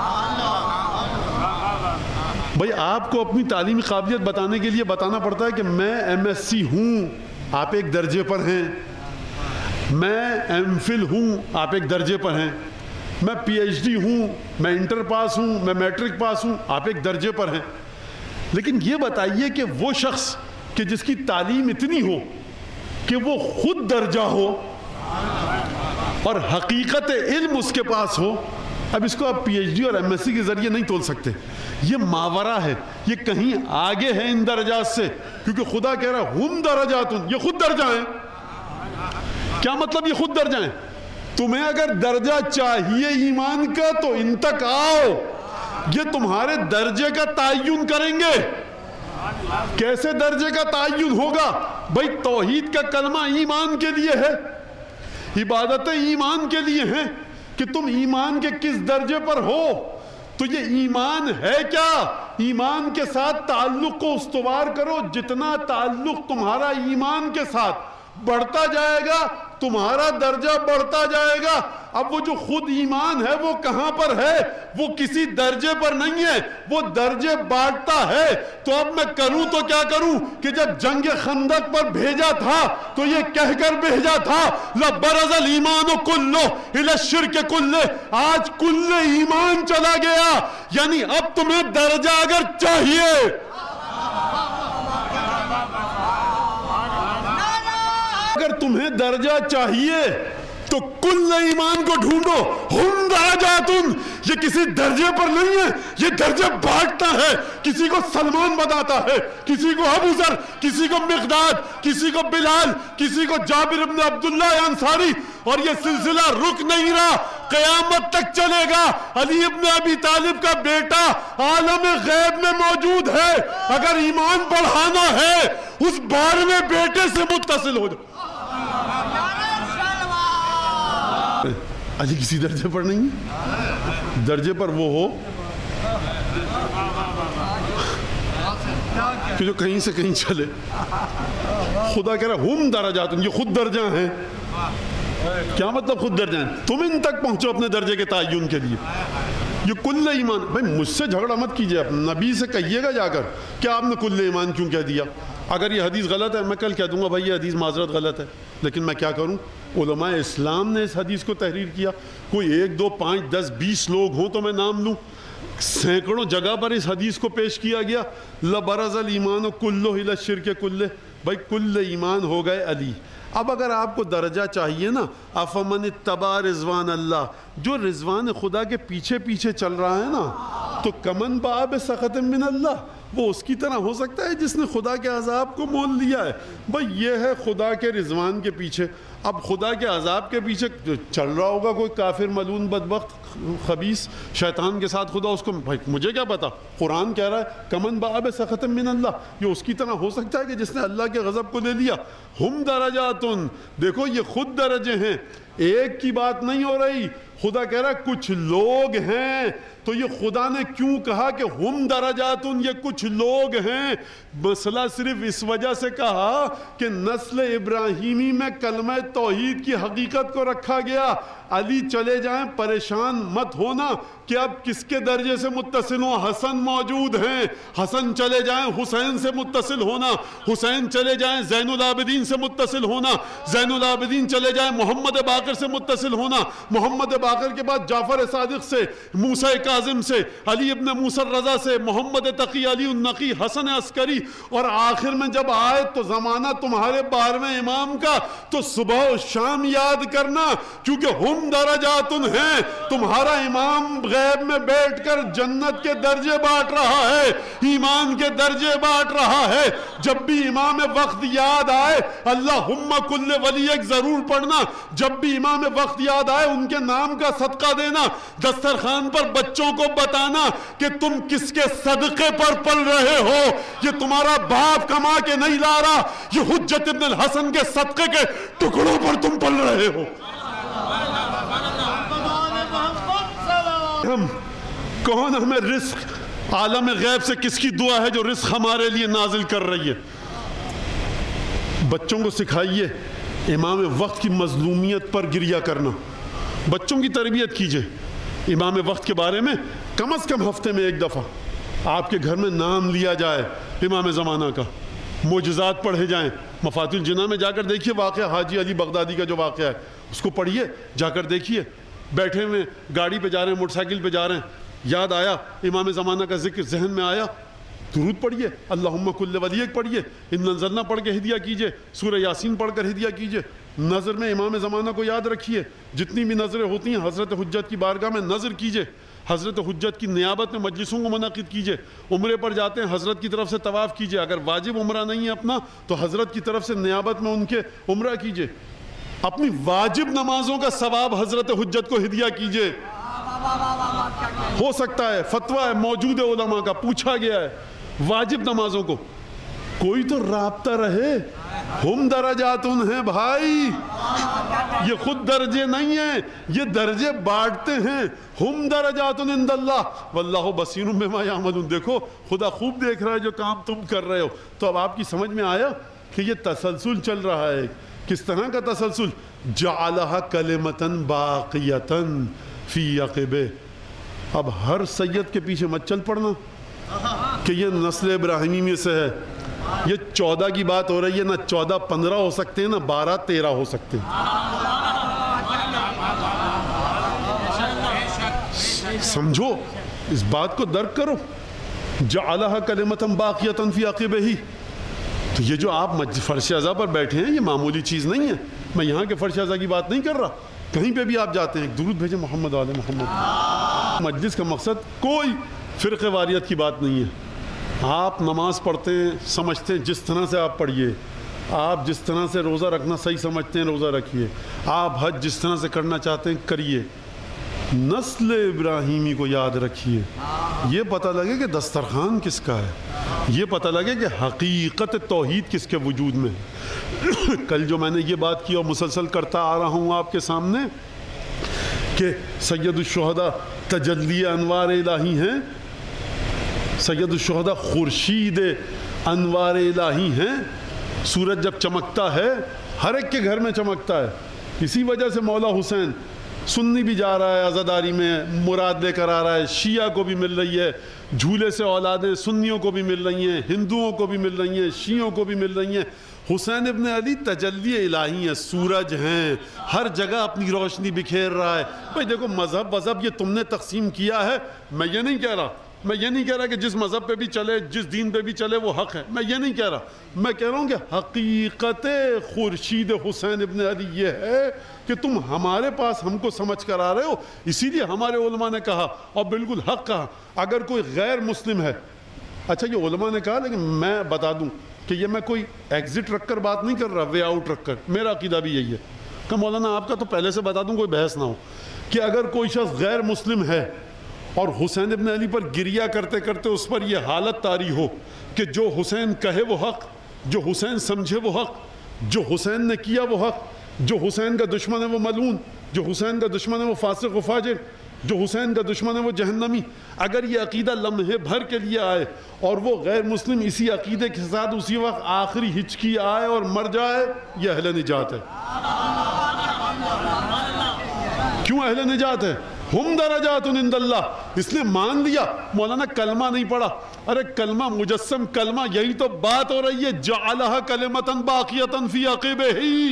Speaker 1: بھائی آپ کو اپنی تعلیمی قابلیت بتانے کے لیے بتانا پڑتا ہے کہ میں ایم ایس سی ہوں، آپ ایک درجے پر ہیں، میں ایم فل ہوں، آپ ایک درجے پر ہیں، میں پی ایچ ڈی ہوں، میں انٹر پاس ہوں، میں میٹرک پاس ہوں، آپ ایک درجے پر ہیں۔ لیکن یہ بتائیے کہ وہ شخص کہ جس کی تعلیم اتنی ہو کہ وہ خود درجہ ہو اور حقیقت علم اس کے پاس ہو، اب اس کو آپ پی ایچ ڈی اور ایم ایس سی کے ذریعے نہیں تول سکتے، یہ ماورا ہے، یہ کہیں آگے ہے ان درجات سے، کیونکہ خدا کہہ رہا ہے ہم درجات، یہ خود درجہ ہیں۔ کیا مطلب یہ خود درجہ ہیں؟ تمہیں اگر درجہ چاہیے ایمان کا تو ان تک آؤ، یہ تمہارے درجے کا تعین کریں گے۔ کیسے درجے کا تعین ہوگا؟ بھائی توحید کا کلمہ ایمان کے لیے ہے، عبادتیں ایمان کے لیے ہیں، کہ تم ایمان کے کس درجے پر ہو۔ تو یہ ایمان ہے کیا؟ ایمان کے ساتھ تعلق کو استوار کرو، جتنا تعلق تمہارا ایمان کے ساتھ بڑھتا جائے گا تمہارا درجہ بڑھتا جائے گا۔ اب وہ جو خود ایمان ہے وہ کہاں پر ہے؟ وہ کسی درجے پر نہیں ہے، وہ درجے بانٹتا ہے۔ تو اب میں کروں تو کیا کروں کہ جب جنگ خندق پر بھیجا تھا تو یہ کہہ کر بھیجا تھا لَبَرَزَ الْإِيمَانُ كُلُّهُ إِلَى الشِّرْكِ كُلِّهِ، آج کل ایمان چلا گیا، یعنی اب تمہیں درجہ اگر چاہیے، اگر تمہیں درجہ چاہیے تو کل ایمان کو ڈھونڈو، ہم درجاتن، یہ کسی درجے پر نہیں ہے، یہ درجے بانٹتا ہے، کسی کو سلمان بتاتا ہے، کسی کو ابو ذر، کسی کو مقداد، کسی کو بلال، کسی کو جابر ابن عبداللہ انصاری، اور یہ سلسلہ رک نہیں رہا، قیامت تک چلے گا۔ علی ابن ابی طالب کا بیٹا عالم غیب میں موجود ہے، اگر ایمان بڑھانا ہے اس بارہویں بیٹے سے متصل ہو جاؤ۔ علی کسی درجے پر نہیں ہے، درجے پر وہ ہو کہ جو کہیں سے کہیں چلے۔ خدا کہہ رہا ہے ہم درجات، یہ خود درجہ ہیں۔ کیا مطلب خود درجہ ہیں؟ تم ان تک پہنچو اپنے درجے کے تعین کے لیے۔ یہ کل ایمان، بھائی مجھ سے جھگڑا مت کیجئے، نبی سے کہیے گا جا کر کہ آپ نے کل ایمان کیوں کہہ دیا۔ اگر یہ حدیث غلط ہے میں کل کہہ دوں گا بھائی یہ حدیث معذرت غلط ہے، لیکن میں کیا کروں؟ علماء اسلام نے اس حدیث کو تحریر کیا، کوئی ایک دو پانچ دس بیس لوگ ہوں تو میں نام لوں، سینکڑوں جگہ پر اس حدیث کو پیش کیا گیا۔ لَبَرَزَ الْإِيمَانُ كُلُّهُ إِلَى الشِّرْكِ كُلِّهِ، بھائی کل ایمان ہو گئے علی۔ اب اگر آپ کو درجہ چاہیے نا، افمن اتبع رضوان اللہ، جو رضوان خدا کے پیچھے پیچھے چل رہا ہے نا، تو کمن باء بسخط من اللہ، وہ اس کی طرح ہو سکتا ہے جس نے خدا کے عذاب کو مول لیا ہے۔ بھائی یہ ہے خدا کے رضوان کے پیچھے۔ اب خدا کے عذاب کے پیچھے چل رہا ہوگا کوئی کافر ملعون بدبخت خبیث شیطان کے ساتھ، خدا اس کو، بھائی مجھے کیا پتا، قرآن کہہ رہا ہے کمن باء بسخط من اللہ، یہ اس کی طرح ہو سکتا ہے کہ جس نے اللہ کے غضب کو لے لیا۔ ہم درجاتن، دیکھو یہ خود درجے ہیں، ایک کی بات نہیں ہو رہی، خدا کہہ رہا ہے کچھ لوگ ہیں۔ تو یہ خدا نے کیوں کہا کہ ہم درجاتن، یہ کچھ لوگ ہیں؟ مسئلہ صرف اس وجہ سے کہا کہ نسل ابراہیمی میں کلمہ توحید کی حقیقت کو رکھا گیا۔ علی چلے جائیں پریشان مت ہونا کہ اب کس کے درجے سے متصل ہوں، حسن موجود ہیں، حسن چلے جائیں حسین سے متصل ہونا، حسین چلے جائیں زین العابدین سے متصل ہونا، زین العابدین چلے جائیں محمد باقر سے متصل ہونا، محمد باقر کے بعد جعفر صادق سے، موسیٰ کاظم سے، علی ابن موسیٰ الرضا سے، محمد تقی، علی النقی، حسن عسکری، اور آخر میں جب آئے تو زمانہ تمہارے بارہویں امام کا، تو صبح و شام یاد کرنا، کیونکہ ہم درجاتن ہیں۔ تمہارا امام غیب میں بیٹھ کر جنت کے درجے بانٹ رہا ہے، ایمان کے درجے بانٹ رہا ہے۔ جب بھی امام وقت یاد آئے اللہم کل ولیک ضرور پڑھنا، جب بھی امام وقت یاد آئے ان کے نام کا صدقہ دینا، دسترخوان پر بچوں کو بتانا کہ تم کس کے صدقے پر پل رہے ہو، یہ تمہارا باپ کما کے نہیں لا رہا، یہ حجت ابن الحسن کے صدقے کے ٹکڑوں پر تم پل رہے ہو۔ ہم کون ہمیں رزق عالم غیب سے کس کی دعا ہے جو رزق ہمارے لیے نازل کر رہی ہے؟ بچوں کو سکھائیے امام وقت کی مظلومیت پر گریہ کرنا، بچوں کی تربیت کیجئے امام وقت کے بارے میں، کم از کم ہفتے میں ایک دفعہ آپ کے گھر میں نام لیا جائے امام زمانہ کا، معجزات پڑھے جائیں۔ مفاتیح الجناح میں جا کر دیکھیے واقعہ حاجی علی بغدادی کا جو واقعہ ہے اس کو پڑھیے، جا کر دیکھیے، بیٹھے ہوئے گاڑی پہ جا رہے ہیں، موٹر سائیکل پہ جا رہے ہیں، یاد آیا امام زمانہ کا ذکر ذہن میں آیا، درود پڑھیے، اللہم کل ولیک پڑھیے، ان انزلنا پڑھ کے ہدیہ کیجئے، سورہ یاسین پڑھ کر ہدیہ کیجئے، نظر میں امام زمانہ کو یاد رکھیے، جتنی بھی نظریں ہوتی ہیں حضرت حجت کی بارگاہ میں نظر کیجئے، حضرت حجت کی نیابت میں مجلسوں کو منعقد کیجئے، عمرے پر جاتے ہیں حضرت کی طرف سے طواف کیجئے، اگر واجب عمرہ نہیں ہے اپنا تو حضرت کی طرف سے نیابت میں ان کے عمرہ کیجئے، اپنی واجب نمازوں کا ثواب حضرت حجت کو ہدیہ کیجئے۔ ہو سکتا ہے فتویٰ ہے موجود علماء کا، پوچھا گیا ہے واجب نمازوں کو، کوئی تو رابطہ رہے۔ ہم درجاتن ہیں بھائی، یہ خود درجے نہیں ہیں، یہ درجے بانٹتے ہیں۔ ہم درجاتن عند اللہ واللہ بصیر بما یعملون، دیکھو خدا خوب دیکھ رہا ہے جو کام تم کر رہے ہو۔ تو اب آپ کی سمجھ میں آیا کہ یہ تسلسل چل رہا ہے، کس طرح کا تسلسل؟ جعلہا کلمتن باقیتن فی عقبہ. اب ہر سید کے پیچھے مت چل پڑنا کہ یہ نسل ابراہیمی میں سے ہے. یہ چودہ کی بات ہو رہی ہے، نہ چودہ پندرہ ہو سکتے ہیں، نہ بارہ تیرہ ہو سکتے ہیں. سمجھو، اس بات کو درک کرو. جعلہا کلمتن باقیتن فی عقبہ. تو یہ جو آپ فرش ازا پر بیٹھے ہیں یہ معمولی چیز نہیں ہے. میں یہاں کے فرش ازا کی بات نہیں کر رہا، کہیں پہ بھی آپ جاتے ہیں ایک درود بھیجیں محمد آل محمد. مجلس کا مقصد کوئی فرقہ واریت کی بات نہیں ہے. آپ نماز پڑھتے ہیں، سمجھتے ہیں جس طرح سے آپ پڑھیے. آپ جس طرح سے روزہ رکھنا صحیح سمجھتے ہیں روزہ رکھیے. آپ حج جس طرح سے کرنا چاہتے ہیں کریے. نسل ابراہیمی کو یاد رکھیے. یہ پتہ لگے کہ دسترخوان کس کا ہے، یہ پتہ لگے کہ حقیقت توحید کس کے وجود میں ہے. کل جو میں نے یہ بات کی اور مسلسل کرتا آ رہا ہوں آپ کے سامنے کہ سید الشہداء تجلی انوار الہی ہیں، سید الشہداء خورشید انوار الہی ہیں. سورج جب چمکتا ہے ہر ایک کے گھر میں چمکتا ہے. اسی وجہ سے مولا حسین سنی بھی جا رہا ہے عزاداری میں، مراد لے کر آ رہا ہے. شیعہ کو بھی مل رہی ہے، جھولے سے اولادیں سنیوں کو بھی مل رہی ہیں، ہندوؤں کو بھی مل رہی ہیں، شیعوں کو بھی مل رہی ہیں. حسین ابن علی تجلی الہی ہیں، سورج ہیں، ہر جگہ اپنی روشنی بکھیر رہا ہے. بھائی دیکھو، مذہب مذہب یہ تم نے تقسیم کیا ہے، میں یہ نہیں کہہ رہا میں یہ نہیں کہہ رہا کہ جس مذہب پہ بھی چلے، جس دین پہ بھی چلے وہ حق ہے. میں یہ نہیں کہہ رہا. میں کہہ رہا ہوں کہ حقیقت خورشید حسین ابن علی یہ ہے کہ تم ہمارے پاس ہم کو سمجھ کر آ رہے ہو. اسی لیے ہمارے علماء نے کہا اور بالکل حق کہا، اگر کوئی غیر مسلم ہے. اچھا یہ علماء نے کہا، لیکن میں بتا دوں کہ یہ میں کوئی ایگزٹ رکھ کر بات نہیں کر رہا، وے آؤٹ رکھ کر. میرا عقیدہ بھی یہی ہے کہ مولانا آپ کا تو پہلے سے بتا دوں کوئی بحث نہ ہو کہ اگر کوئی شخص غیر مسلم ہے اور حسین ابن علی پر گریہ کرتے کرتے اس پر یہ حالت طاری ہو کہ جو حسین کہے وہ حق، جو حسین سمجھے وہ حق، جو حسین نے کیا وہ حق، جو حسین کا دشمن ہے وہ ملعون، جو حسین کا دشمن ہے وہ فاسق و فاجر، جو حسین کا دشمن ہے وہ جہنمی. اگر یہ عقیدہ لمحے بھر کے لیے آئے اور وہ غیر مسلم اسی عقیدے کے ساتھ اسی وقت آخری ہچکی آئے اور مر جائے، یہ اہل نجات ہے. کیوں اہل نجات ہے؟ ہم درجات عند اللہ. اس نے مان لیا. مولانا کلمہ نہیں پڑھا. ارے کلمہ مجسم کلمہ، یہی تو بات ہو رہی ہے. جعلہا کلمتن باقیتن فی عقبہ.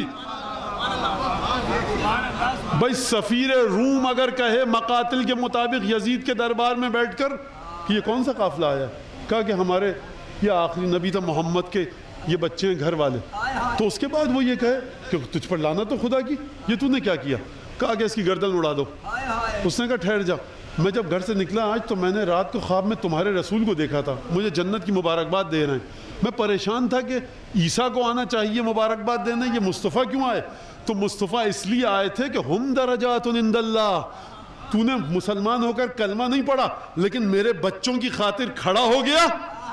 Speaker 1: بھائی سفیر روم اگر کہے مقاتل کے مطابق یزید کے دربار میں بیٹھ کر کہ یہ کون سا قافلہ آیا، کہا کہ ہمارے یہ آخری نبی تھا محمد کے یہ بچے ہیں گھر والے، تو اس کے بعد وہ یہ کہے کہ تجھ پر لعنت تو خدا کی، یہ تو نے کیا کیا؟ کہا کہ اس کی گردن اڑا دو. اس نے کہا ٹھہر جا، میں جب گھر سے نکلا آج تو میں نے رات کو خواب میں تمہارے رسول کو دیکھا تھا، مجھے جنت کی مبارکباد دے رہے ہیں. میں پریشان تھا کہ عیسیٰ کو آنا چاہیے مبارکباد دینے، یہ مصطفیٰ کیوں آئے؟ تو مصطفیٰ اس لیے آئے تھے کہ ہم درجات عند اللہ. تو نے مسلمان ہو کر کلمہ نہیں پڑھا لیکن میرے بچوں کی خاطر کھڑا ہو گیا،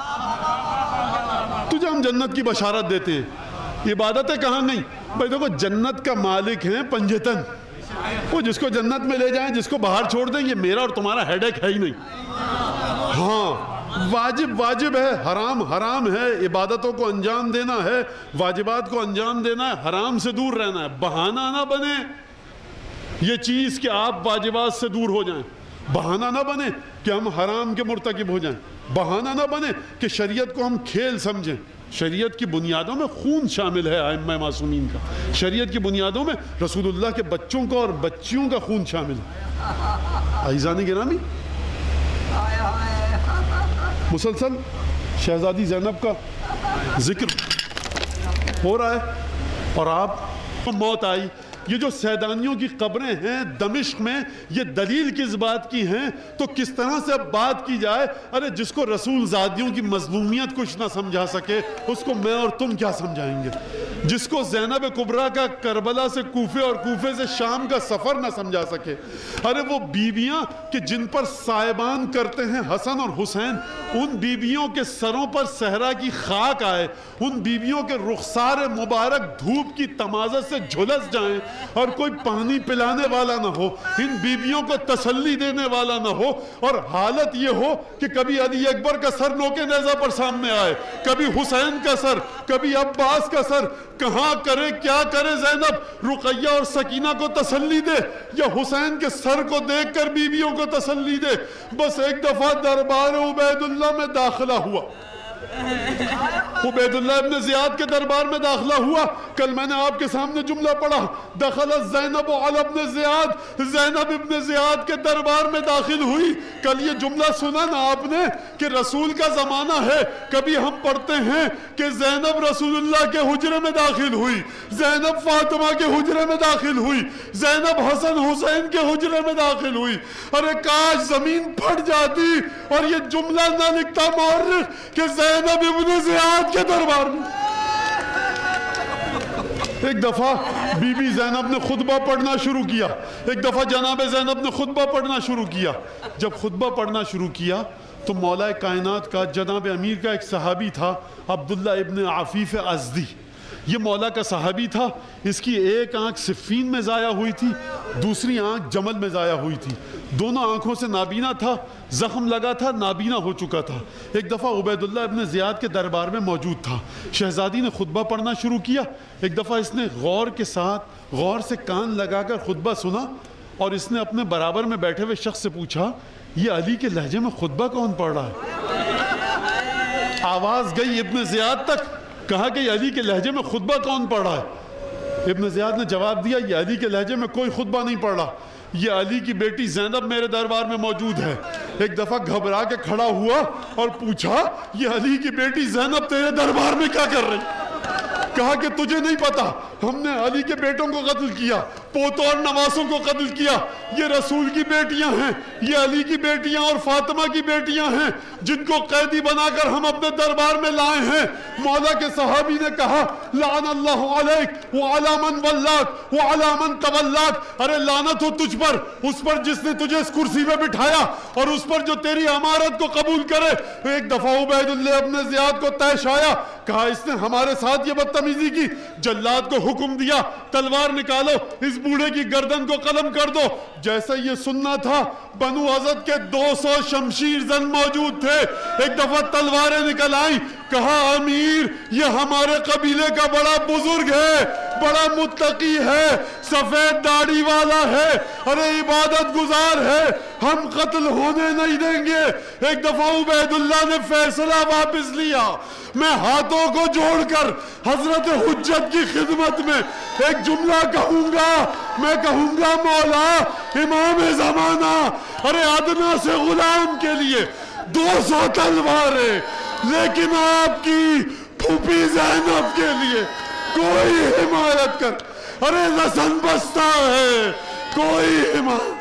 Speaker 1: تجھے ہم جنت کی بشارت دیتے ہیں. عبادتیں کہاں گئیں؟ بھائی دیکھو جنت کا مالک ہیں پنجتن، وہ جس کو جنت میں لے جائیں جس کو باہر چھوڑ دیں، یہ میرا اور تمہارا ہیڈ ایک ہے ہی نہیں. ہاں واجب واجب ہے، حرام حرام ہے. عبادتوں کو انجام دینا ہے، واجبات کو انجام دینا ہے، حرام سے دور رہنا ہے. بہانہ نہ بنے یہ چیز کہ آپ واجبات سے دور ہو جائیں، بہانہ نہ بنے کہ ہم حرام کے مرتکب ہو جائیں، بہانہ نہ بنے کہ شریعت کو ہم کھیل سمجھیں. شریعت کی بنیادوں میں خون شامل ہے ائمہ معصومین کا. شریعت کی بنیادوں میں رسول اللہ کے بچوں کا اور بچیوں کا خون شامل ہے. عزیزان گرامی، مسلسل شہزادی زینب کا ذکر ہو رہا ہے اور آپ کو موت آئی. یہ جو سیدانیوں کی قبریں ہیں دمشق میں، یہ دلیل کس بات کی ہیں؟ تو کس طرح سے اب بات کی جائے؟ ارے جس کو رسول زادیوں کی مظلومیت کچھ نہ سمجھا سکے اس کو میں اور تم کیا سمجھائیں گے؟ جس کو زینب کبریٰ کا کربلا سے کوفے اور کوفے سے شام کا سفر نہ سمجھا سکے، ارے وہ بیویاں کہ جن پر سائبان کرتے ہیں حسن اور حسین، ان بیویوں کے سروں پر صحرا کی خاک آئے، ان بیویوں کے رخسار مبارک دھوپ کی تمازت سے جھلس جائیں اور کوئی پانی پلانے والا نہ ہو، ان بیویوں کو تسلی دینے والا نہ ہو، اور حالت یہ ہو کہ کبھی علی اکبر کا سر نوکے نیزہ پر سامنے آئے، کبھی حسین کا سر، کبھی عباس کا سر، کہاں کرے کیا کرے زینب؟ رقیہ اور سکینہ کو تسلی دے یا حسین کے سر کو دیکھ کر بیویوں کو تسلی دے؟ بس ایک دفعہ دربار عبید اللہ میں داخلہ ہوا، عبید اللہ ابن زیاد کے دربار میں داخلہ ہوا۔ کل میں نے آپ کے سامنے جملہ پڑھا، دخلت زینب علی ابن زیاد، زینب ابن زیاد کے دربار میں داخل ہوئی۔ کل یہ جملہ سنا نا آپ نے کہ رسول کا زمانہ ہے، کبھی ہم پڑھتے ہیں کہ زینب رسول اللہ کے حجرے میں داخل ہوئی، زینب فاطمہ کے حجرے میں داخل ہوئی، زینب حسن حسین کے حجرے میں داخل ہوئی۔ ارے کاش زمین پھٹ جاتی اور یہ جملہ نہ لکھتا مورخ کہ زینب ابن زیاد کے دربار میں۔ ایک دفعہ بی بی زینب نے خطبہ پڑھنا شروع کیا، ایک دفعہ جناب زینب نے خطبہ پڑھنا شروع کیا۔ جب خطبہ پڑھنا شروع کیا تو مولا کائنات کا جناب امیر کا ایک صحابی تھا، عبداللہ ابن عفیف ازدی، یہ مولا کا صحابی تھا۔ اس کی ایک آنکھ صفین میں ضائع ہوئی تھی، دوسری آنکھ جمل میں ضائع ہوئی تھی، دونوں آنکھوں سے نابینا تھا، زخم لگا تھا، نابینا ہو چکا تھا۔ ایک دفعہ عبید اللہ ابن زیاد کے دربار میں موجود تھا، شہزادی نے خطبہ پڑھنا شروع کیا۔ ایک دفعہ اس نے غور کے ساتھ غور سے کان لگا کر خطبہ سنا اور اس نے اپنے برابر میں بیٹھے ہوئے شخص سے پوچھا، یہ علی کے لہجے میں خطبہ کون پڑھ رہا ہے؟ آواز گئی ابن زیاد تک، کہا کہ یہ علی کے لہجے میں خطبہ کون پڑھ رہا ہے؟ ابن زیاد نے جواب دیا، یہ علی کے لہجے میں کوئی خطبہ نہیں پڑھ رہا، یہ علی کی بیٹی زینب میرے دربار میں موجود ہے۔ ایک دفعہ گھبرا کے کھڑا ہوا اور پوچھا، یہ علی کی بیٹی زینب تیرے دربار میں کیا کر رہی؟ کہا کہ تجھے نہیں پتا، ہم نے علی کے بیٹوں کو قتل کیا، پوتوں اور نواسوں کو قتل کیا، یہ رسول کی بیٹیاں ہیں، یہ علی کی بیٹیاں اور فاطمہ کی بیٹیاں ہیں جن کو قیدی بنا کر ہم اپنے دربار میں لائے ہیں۔ مولا کے صحابی نے کہا، لعن اللہ علیک وعلی من ولاک وعلی من تولاک، ارے لعنت ہو تجھ پر، اس پر جس نے تجھے اس کرسی پہ بٹھایا اور اس پر جو تیری امارت کو قبول کرے۔ ایک دفعہ عبید اللہ ابن زیاد کو طیش آیا، کہا اس نے ہمارے ساتھ یہ بدتمیزی کی، جلاد کو حکم دیا تلوار نکالو، اس بوڑھے کی گردن کو قلم کر دو۔ جیسا یہ سننا تھا، بنو اسد کے دو سو شمشیر زن موجود تھے، ایک دفعہ تلواریں نکل آئیں، کہا امیر یہ ہمارے قبیلے کا بڑا بزرگ ہے، بڑا متقی ہے، سفید داڑھی والا ہے، ارے عبادت گزار ہے، ہم قتل ہونے نہیں دیں گے۔ ایک دفعہ عبید اللہ نے فیصلہ واپس لیا، میں ہاتھوں کو جوڑ کر حضرت حجت کی خدمت میں ایک جملہ کہوں گا، میں کہوں گا مولا امام زمانہ، ارے ادنا سے غلام کے لیے دو سو تلواریں، لیکن آپ کی پھوپھی زینب کے لیے کوئی حمایت کر، ارے لسن بستہ ہے کوئی حمایت۔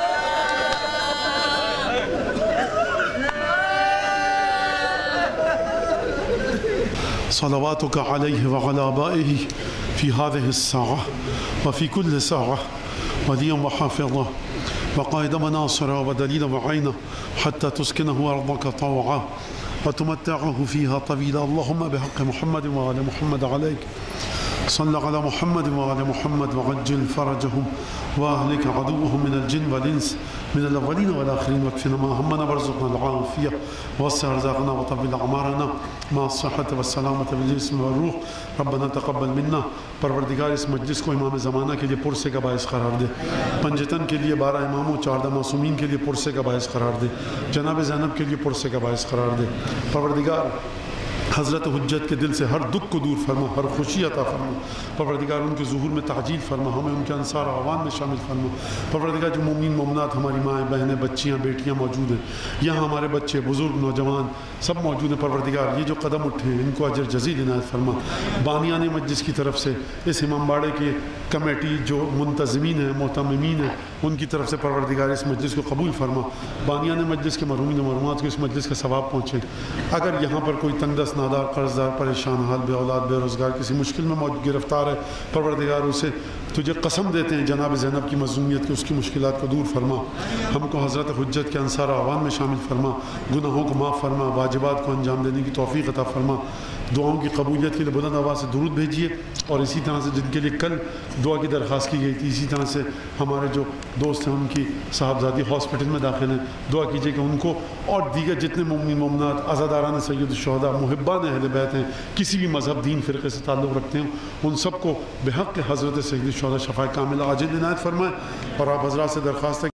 Speaker 1: صلواتك عليه وعلى آبائه في هذه الساعة وفي كل ساعة وليا وحافظا وقائدا وناصرا ودليلا وعينا حتى تسكنه أرضك طوعا وتمتعه فيها طويلا. اللهم بحق محمد وآل محمد عليك صل على محمد وآل محمد وعجل فرجهم وأهلك عدوهم من الجن والإنس من الأولين والآخرين واكفنا ما همنا وارزقنا العافية ووسع رزقنا وطول أعمارنا مع الصحة والسلامة بالجسم والروح. ربنا تقبل منا. پروردگار اس مجلس کو امام زمانہ کے لیے پرسے کا باعث قرار دے، پنجتن کے لیے بارہ اماموں چاردہ معصومین کے لیے پرسے کا باعث قرار دے، جناب زینب کے لیے پرسے کا باعث قرار دے۔ پروردگار حضرت حجت کے دل سے ہر دکھ کو دور فرما، ہر خوشی عطا فرما۔ پروردگار ان کے ظہور میں تعجیل فرما، ہمیں ان کے انصار اعوان میں شامل فرما۔ پروردگار جو مومن مومنات ہماری مائیں بہنیں بچیاں بیٹیاں موجود ہیں یہاں، ہمارے بچے بزرگ نوجوان سب موجود ہیں، پروردگار یہ جو قدم اٹھے ان کو اجر جزیل عنایت فرما۔ بانیان مجلس کی طرف سے اس امام باڑے کی کمیٹی جو منتظمین ہیں محتممین ہیں ان کی طرف سے پروردگار اس مجلس کو قبول فرما۔ بانیان مجلس کے مرحومین و مرحومات کو اس مجلس کا ثواب پہنچے۔ اگر یہاں پر کوئی تنگ دست نادار قرض دار پریشان حال بے اولاد بے روزگار کسی مشکل میں موجود گرفتار ہے، پروردگار اسے تجھے قسم دیتے ہیں جناب زینب کی مظلومیت کی، اس کی مشکلات کو دور فرما۔ ہم کو حضرت حجت کے انصار اعوان میں شامل فرما، گناہوں کو معاف فرما، واجبات کو انجام دینے کی توفیق عطا فرما۔ دعاؤں کی قبولیت کے لیے بلند آواز سے درود بھیجیے، اور اسی طرح سے جن کے لیے کل دعا کی درخواست کی گئی تھی، اسی طرح سے ہمارے جو دوست ہیں ان کی صاحبزادی ہاسپٹل میں داخل ہیں، دعا کیجیے کہ ان کو اور دیگر جتنے مومن مومنات عزاداران سید الشہداء محبان اہل بیت ہیں، کسی بھی مذہب دین فرقے سے تعلق رکھتے ہیں، ان سب کو بحق حضرت سید الشہداء شفاء کاملہ عاجل عنایت فرمائے۔ اور آپ حضرات سے درخواست ہے